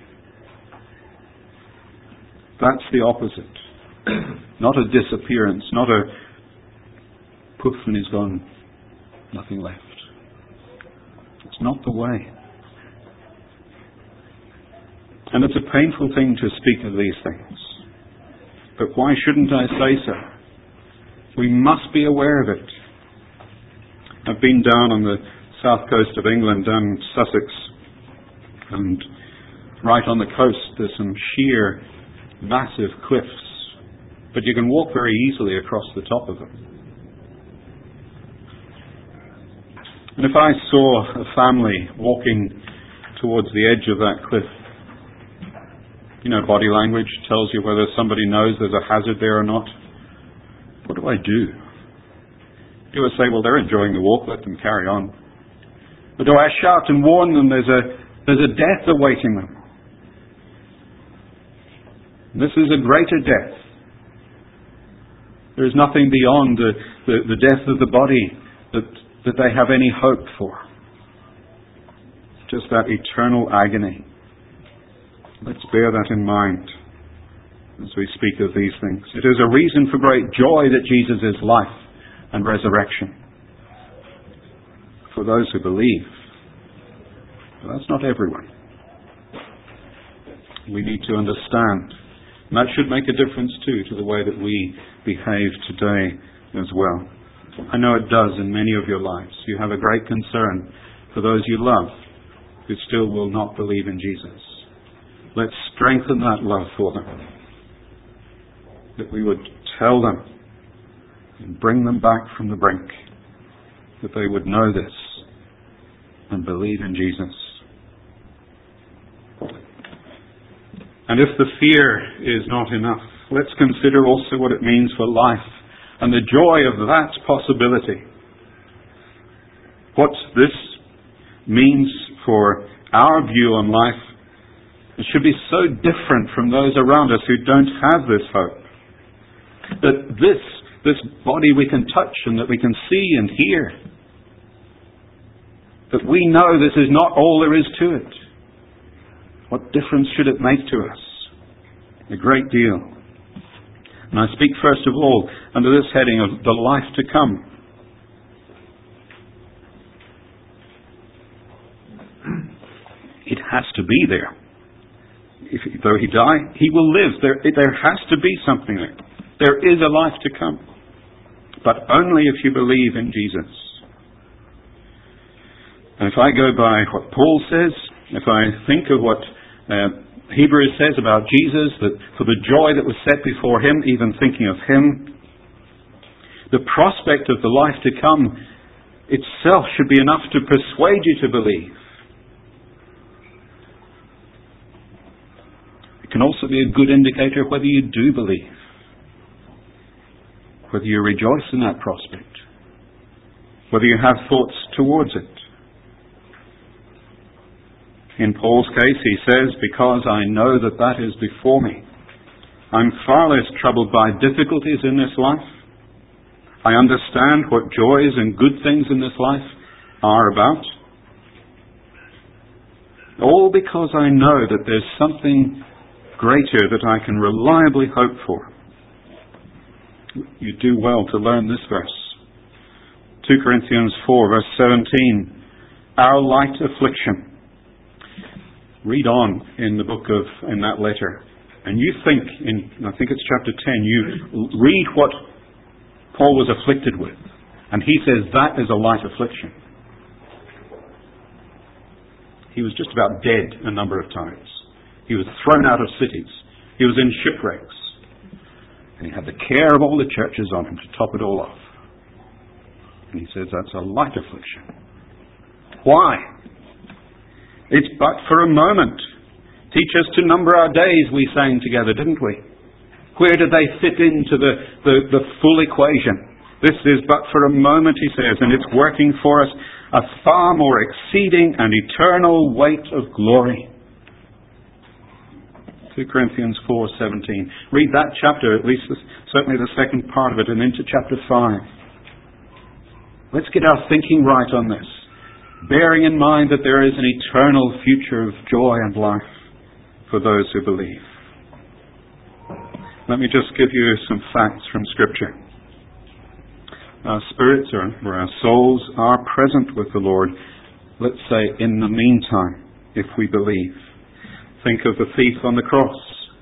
Speaker 1: That's the opposite. Not a disappearance, not a poof and he's gone, nothing left. It's not the way. And it's a painful thing to speak of these things. But why shouldn't I say so? We must be aware of it. I've been down on the south coast of England, down in Sussex, and right on the coast there's some sheer, massive cliffs. But you can walk very easily across the top of them. And if I saw a family walking towards the edge of that cliff, you know, body language tells you whether somebody knows there's a hazard there or not. What do I do? Do I say, well, they're enjoying the walk, let them carry on? Or do I shout and warn them there's a, there's a death awaiting them? This is a greater death. There is nothing beyond the, the, the death of the body that, that they have any hope for. Just that eternal agony. Let's bear that in mind as we speak of these things. It is a reason for great joy that Jesus is life and resurrection for those who believe. But that's not everyone. We need to understand. And that should make a difference too to the way that we behave today as well. I know it does in many of your lives. You have a great concern for those you love who still will not believe in Jesus. Let's strengthen that love for them. That we would tell them and bring them back from the brink. That they would know this and believe in Jesus. And if the fear is not enough, let's consider also what it means for life and the joy of that possibility. What this means for our view on life, it should be so different from those around us who don't have this hope. That this, this body we can touch and that we can see and hear, that we know this is not all there is to it. What difference should it make to us? A great deal. And I speak first of all under this heading of the life to come. It has to be there. If, though he die, he will live. There, there has to be something there. There is a life to come. But only if you believe in Jesus. And if I go by what Paul says, if I think of what uh, Hebrews says about Jesus, that for the joy that was set before him, even thinking of him, the prospect of the life to come itself should be enough to persuade you to believe. It can also be a good indicator of whether you do believe, whether you rejoice in that prospect, whether you have thoughts towards it. In Paul's case, he says, because I know that that is before me, I'm far less troubled by difficulties in this life. I understand what joys and good things in this life are about. All because I know that there's something greater that I can reliably hope for. You do well to learn this verse. Second Corinthians four, verse seventeen. Our light affliction. Read on in the book of, in that letter. And you think, in I think it's chapter ten, you read what Paul was afflicted with. And he says that is a light affliction. He was just about dead a number of times. He was thrown out of cities. He was in shipwrecks. And he had the care of all the churches on him to top it all off. And he says that's a light affliction. Why? It's but for a moment. Teach us to number our days, we sang together, didn't we? Where do they fit into the, the, the full equation? This is but for a moment, he says, and it's working for us a far more exceeding and eternal weight of glory. Second Corinthians four seventeen. Read that chapter, at least this, certainly the second part of it, and into chapter five. Let's get our thinking right on this, bearing in mind that there is an eternal future of joy and life for those who believe. Let me just give you some facts from Scripture. Our spirits or, or our souls are present with the Lord, let's say, in the meantime, if we believe. Think of the thief on the cross.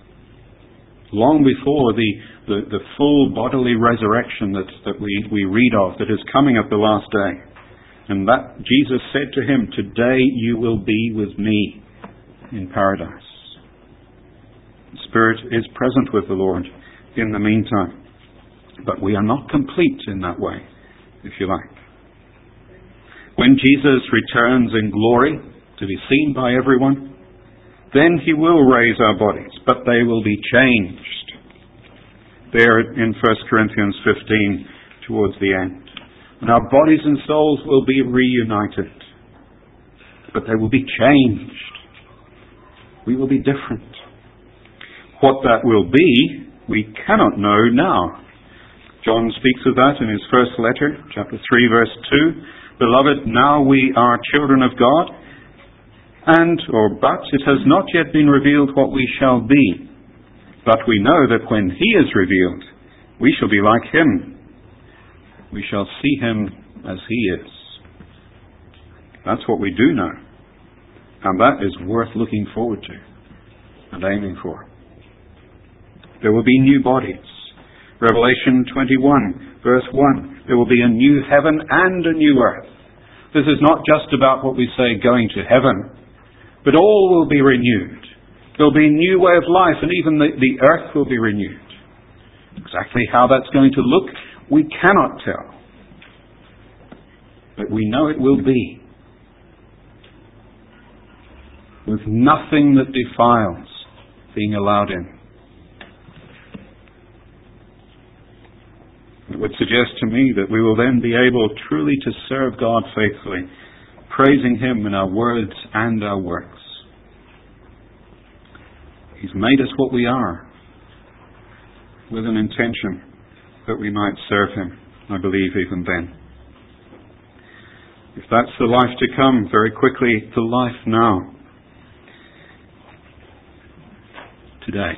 Speaker 1: Long before the, the, the full bodily resurrection that, that we, we read of, that is coming at the last day. And that Jesus said to him, today you will be with me in paradise. The Spirit is present with the Lord in the meantime. But we are not complete in that way, if you like. When Jesus returns in glory to be seen by everyone, then he will raise our bodies, but they will be changed. There in First Corinthians fifteen, towards the end. And our bodies and souls will be reunited. But they will be changed. We will be different. What that will be, we cannot know now. John speaks of that in his first letter, chapter three, verse two. Beloved, now we are children of God, and, or but, it has not yet been revealed what we shall be. But we know that when he is revealed, we shall be like him. We shall see him as he is. That's what we do know. And that is worth looking forward to and aiming for. There will be new bodies. Revelation twenty-one, verse one. There will be a new heaven and a new earth. This is not just about what we say going to heaven, but all will be renewed. There will be a new way of life, and even the, the earth will be renewed. Exactly how that's going to look, we cannot tell. But we know it will be. With nothing that defiles, being allowed in. It would suggest to me that we will then be able truly to serve God faithfully, praising Him in our words and our works. He's made us what we are, with an intention that we might serve Him, I believe, even then. If that's the life to come, very quickly, the life now. Today.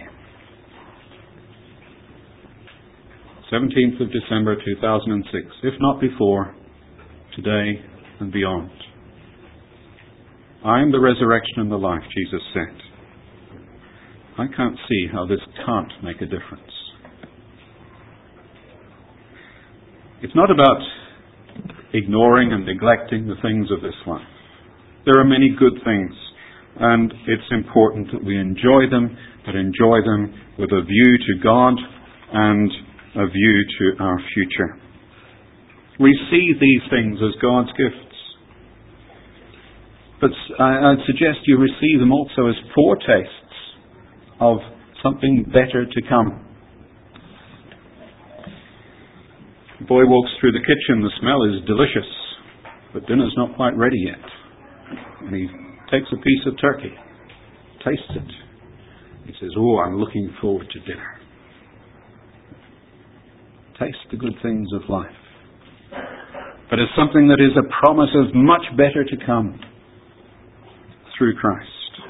Speaker 1: seventeenth of December two thousand six, if not before, today and beyond. I am the resurrection and the life, Jesus said. I can't see how this can't make a difference. It's not about ignoring and neglecting the things of this life. There are many good things, and it's important that we enjoy them, but enjoy them with a view to God and a view to our future. We see these things as God's gifts, but I'd suggest you receive them also as foretastes of something better to come. The boy walks through the kitchen, the smell is delicious, but dinner's not quite ready yet. And he takes a piece of turkey, tastes it. He says, "Oh, I'm looking forward to dinner." Taste the good things of life. But it's something that is a promise of much better to come through Christ.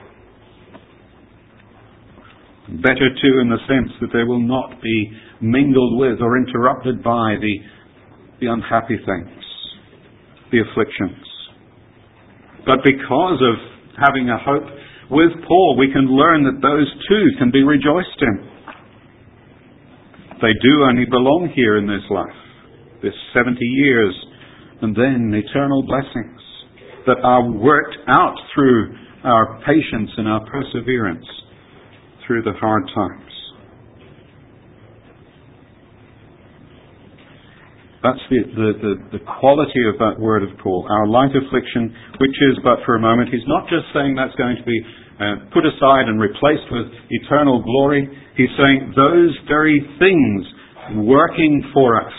Speaker 1: Better too in the sense that they will not be mingled with or interrupted by the, the unhappy things, the afflictions. But because of having a hope with Paul, we can learn that those too can be rejoiced in. They do only belong here in this life, this seventy years, and then eternal blessings that are worked out through our patience and our perseverance through the hard times. That's the, the, the, the quality of that word of Paul. Our light affliction, which is but for a moment. He's not just saying that's going to be uh, put aside and replaced with eternal glory. He's saying those very things working for us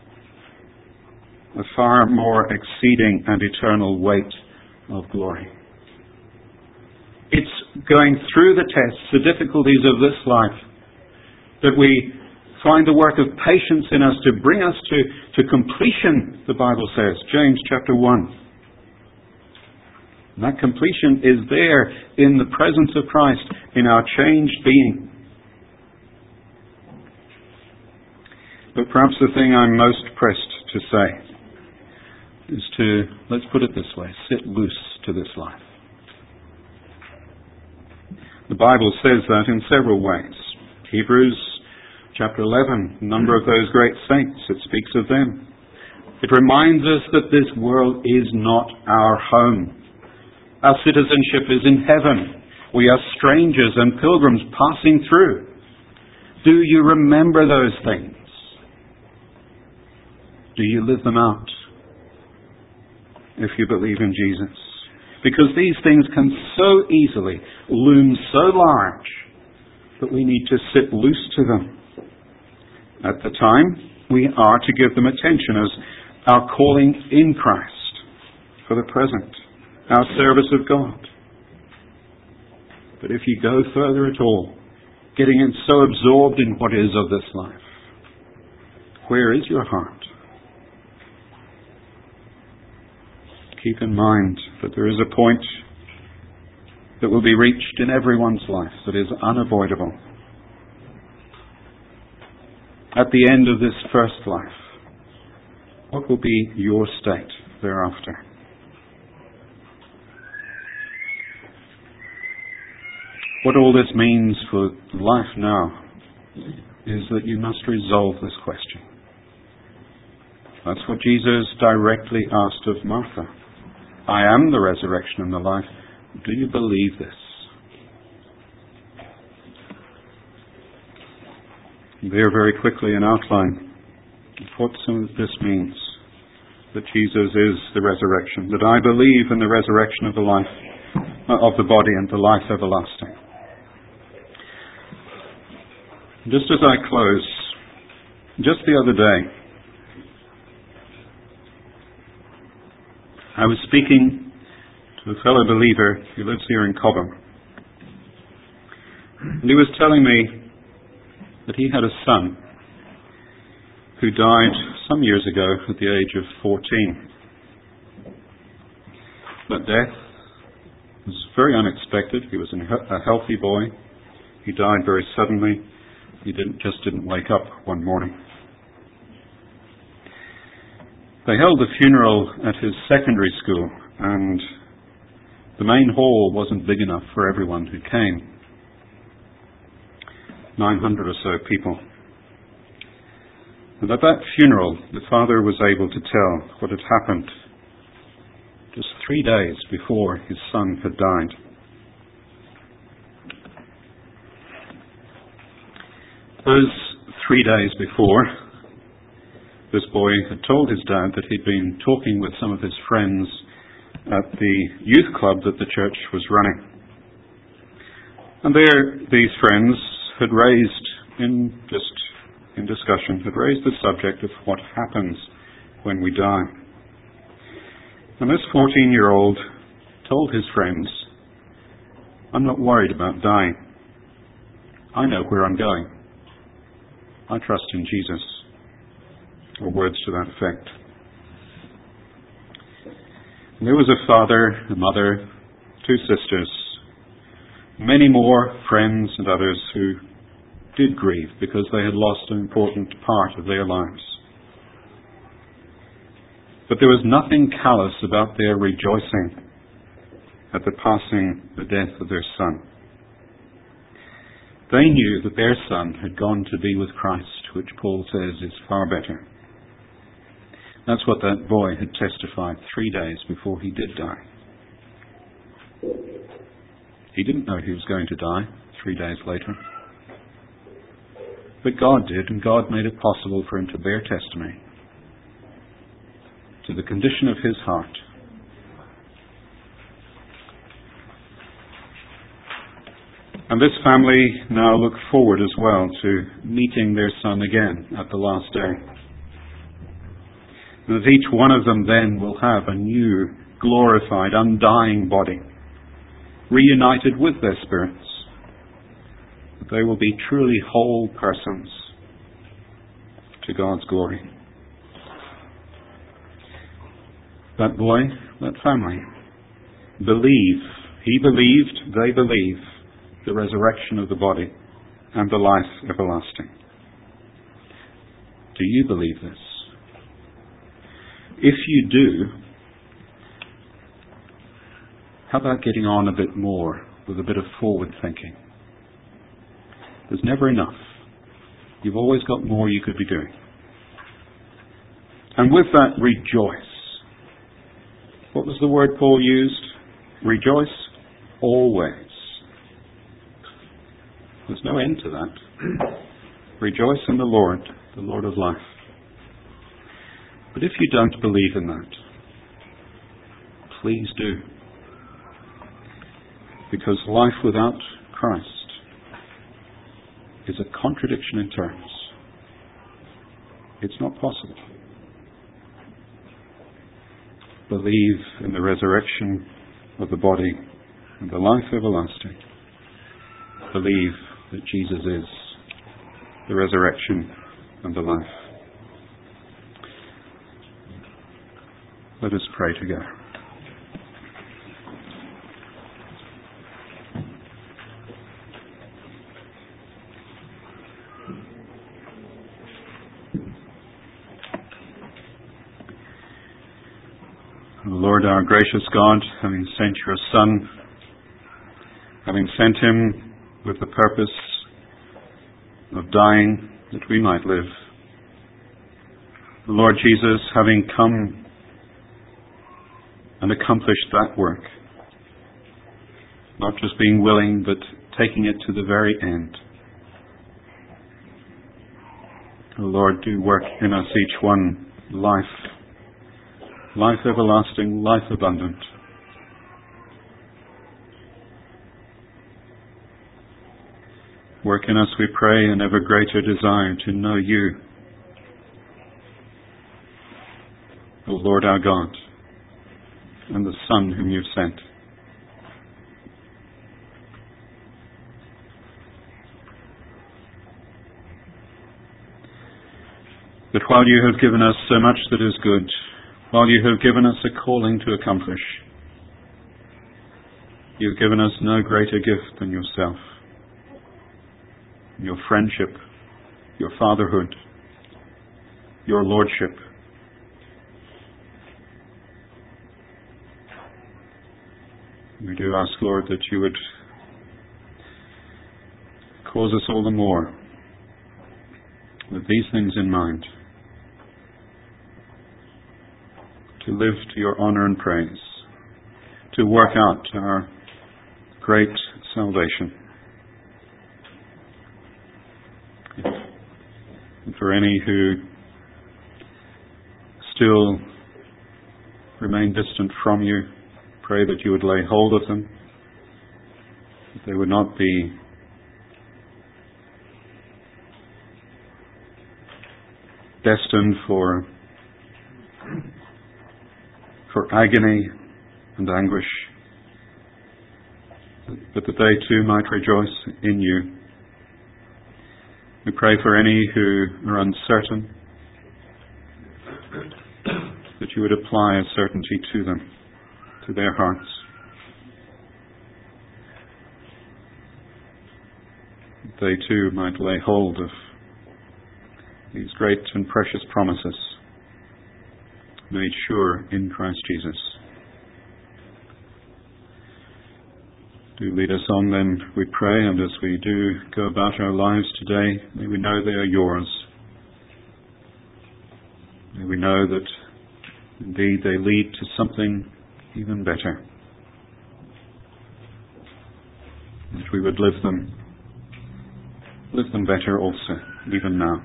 Speaker 1: a far more exceeding and eternal weight of glory. It's going through the tests, the difficulties of this life, that we find the work of patience in us to bring us to, to completion, the Bible says, James chapter one. And that completion is there in the presence of Christ, in our changed being. But perhaps the thing I'm most pressed to say is to, let's put it this way, sit loose to this life. The Bible says that in several ways. Hebrews chapter eleven, a number of those great saints, it speaks of them. It reminds us that this world is not our home. Our citizenship is in heaven. We are strangers and pilgrims passing through. Do you remember those things? Do you live them out? If you believe in Jesus. Because these things can so easily loom so large that we need to sit loose to them. At the time, we are to give them attention as our calling in Christ for the present, our service of God. But if you go further at all, getting in so absorbed in what is of this life, where is your heart? Keep in mind that there is a point that will be reached in everyone's life that is unavoidable. At the end of this first life, what will be your state thereafter? What all this means for life now is that you must resolve this question. That's what Jesus directly asked of Martha. I am the resurrection and the life. Do you believe this? There very quickly an outline of what some of this means. That Jesus is the resurrection. That I believe in the resurrection of the life, of the body and the life everlasting. Just as I close, just the other day, I was speaking to a fellow believer who lives here in Cobham. And he was telling me that he had a son who died some years ago at the age of fourteen. That death was very unexpected. He was a healthy boy. He died very suddenly. He didn't, just didn't wake up one morning. They held the funeral at his secondary school, and the main hall wasn't big enough for everyone who came. nine hundred or so people. And at that funeral, the father was able to tell what had happened just three days before his son had died. Those three days before, this boy had told his dad that he'd been talking with some of his friends at the youth club that the church was running. And there, these friends had raised, in just in discussion, had raised the subject of what happens when we die. And this fourteen-year-old told his friends, "I'm not worried about dying. I know where I'm going. I trust in Jesus," or words to that effect. And there was a father, a mother, two sisters, many more friends and others who did grieve because they had lost an important part of their lives. But there was nothing callous about their rejoicing at the passing, the death of their son. They knew that their son had gone to be with Christ, which Paul says is far better. That's what that boy had testified three days before he did die. He didn't know he was going to die three days later. But God did, and God made it possible for him to bear testimony to the condition of his heart. And this family now look forward as well to meeting their son again at the last day. And that each one of them then will have a new, glorified, undying body, reunited with their spirits. That they will be truly whole persons to God's glory. That boy, that family, believe, he believed, they believe, the resurrection of the body and the life everlasting. Do you believe this? If you do, how about getting on a bit more with a bit of forward thinking? There's never enough. You've always got more you could be doing. And with that, rejoice. What was the word Paul used? Rejoice always. There's no end to that. Rejoice in the Lord, the Lord of life. But if you don't believe in that, please do. Because life without Christ is a contradiction in terms. It's not possible. Believe in the resurrection of the body and the life everlasting. Believe that Jesus is the resurrection and the life. Let us pray together. Lord, our gracious God, having sent your Son, having sent him with the purpose of dying that we might live, the Lord Jesus, having come and accomplished that work, not just being willing, but taking it to the very end. O Lord, do work in us each one life, life everlasting, life abundant. Work in us, we pray, an ever greater desire to know you, O Lord our God, and the Son whom you've sent. That while you have given us so much that is good, while you have given us a calling to accomplish, you've given us no greater gift than yourself, your friendship, your fatherhood, your lordship. We do ask, Lord, that you would cause us all the more with these things in mind to live to your honor and praise, to work out our great salvation. And for any who still remain distant from you, pray that you would lay hold of them, that they would not be destined for for agony and anguish, but that they too might rejoice in you. We pray for any who are uncertain, that you would apply a certainty to them, to their hearts. They too might lay hold of these great and precious promises made sure in Christ Jesus. Do lead us on then, we pray, and as we do go about our lives today, may we know they are yours. May we know that indeed they lead to something even better. That we would live them, live them better also, even now.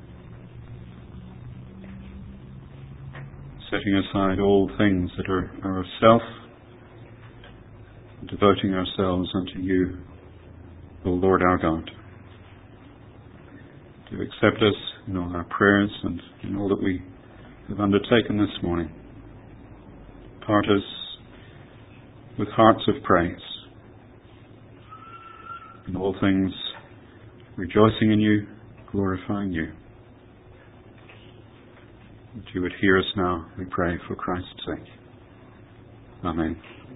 Speaker 1: Setting aside all things that are, are of self, devoting ourselves unto you, O Lord our God. Do accept us in all our prayers and in all that we have undertaken this morning. Part us with hearts of praise. In all things, rejoicing in you, glorifying you. That you would hear us now, we pray, for Christ's sake. Amen.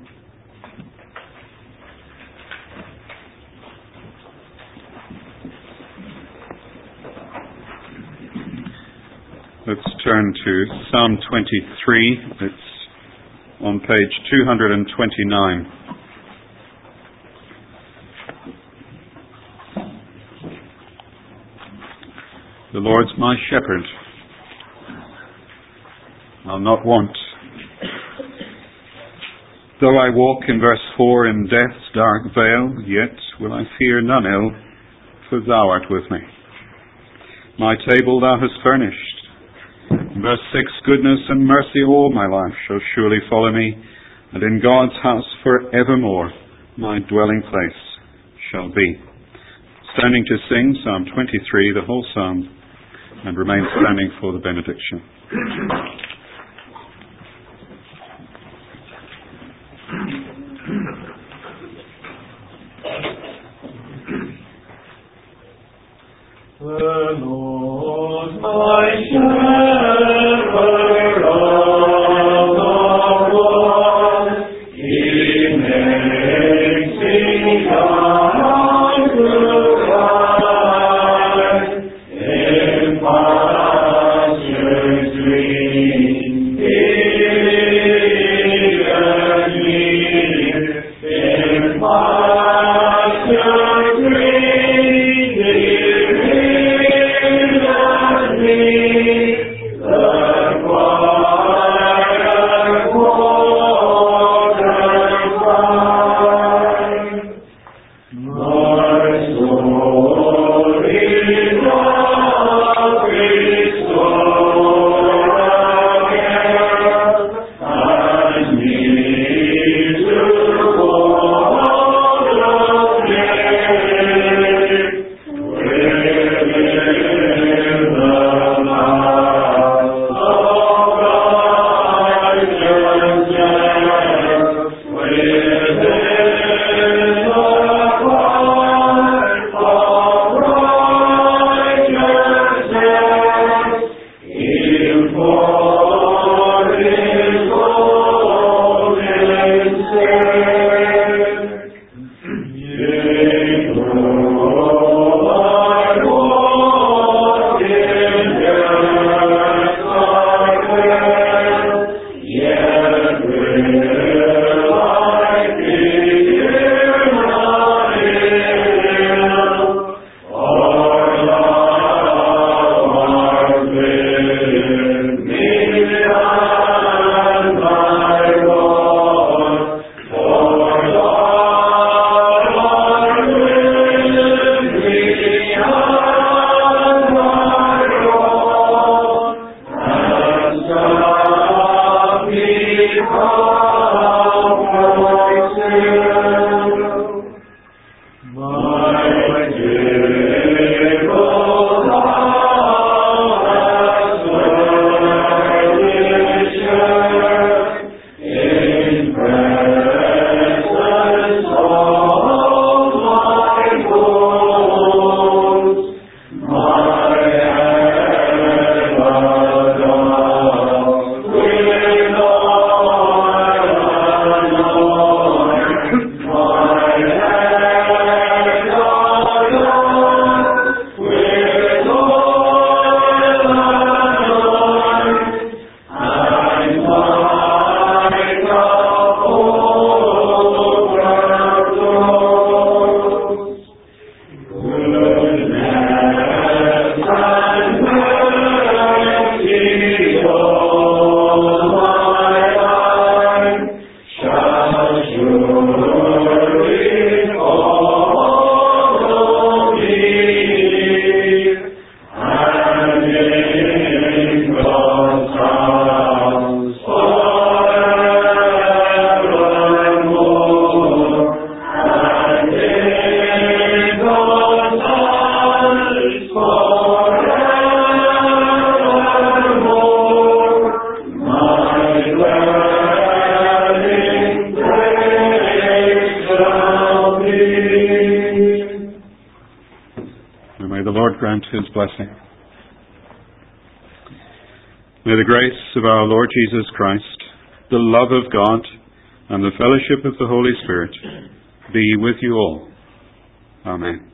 Speaker 1: Let's turn to Psalm twenty-three. It's on page two hundred twenty-nine. The Lord's my shepherd. I'll not want. Though I walk in verse four in death's dark vale, yet will I fear none ill, for thou art with me. My table thou hast furnished. In verse six, goodness and mercy all my life shall surely follow me, and in God's house for evermore my dwelling place shall be. Standing to sing Psalm twenty-three, the whole psalm, and remain standing for the benediction.
Speaker 2: The Lord my shepherd of the world, He makes me lie to lie in pastures green.
Speaker 1: His blessing. May the grace of our Lord Jesus Christ, the love of God, and the fellowship of the Holy Spirit be with you all. Amen.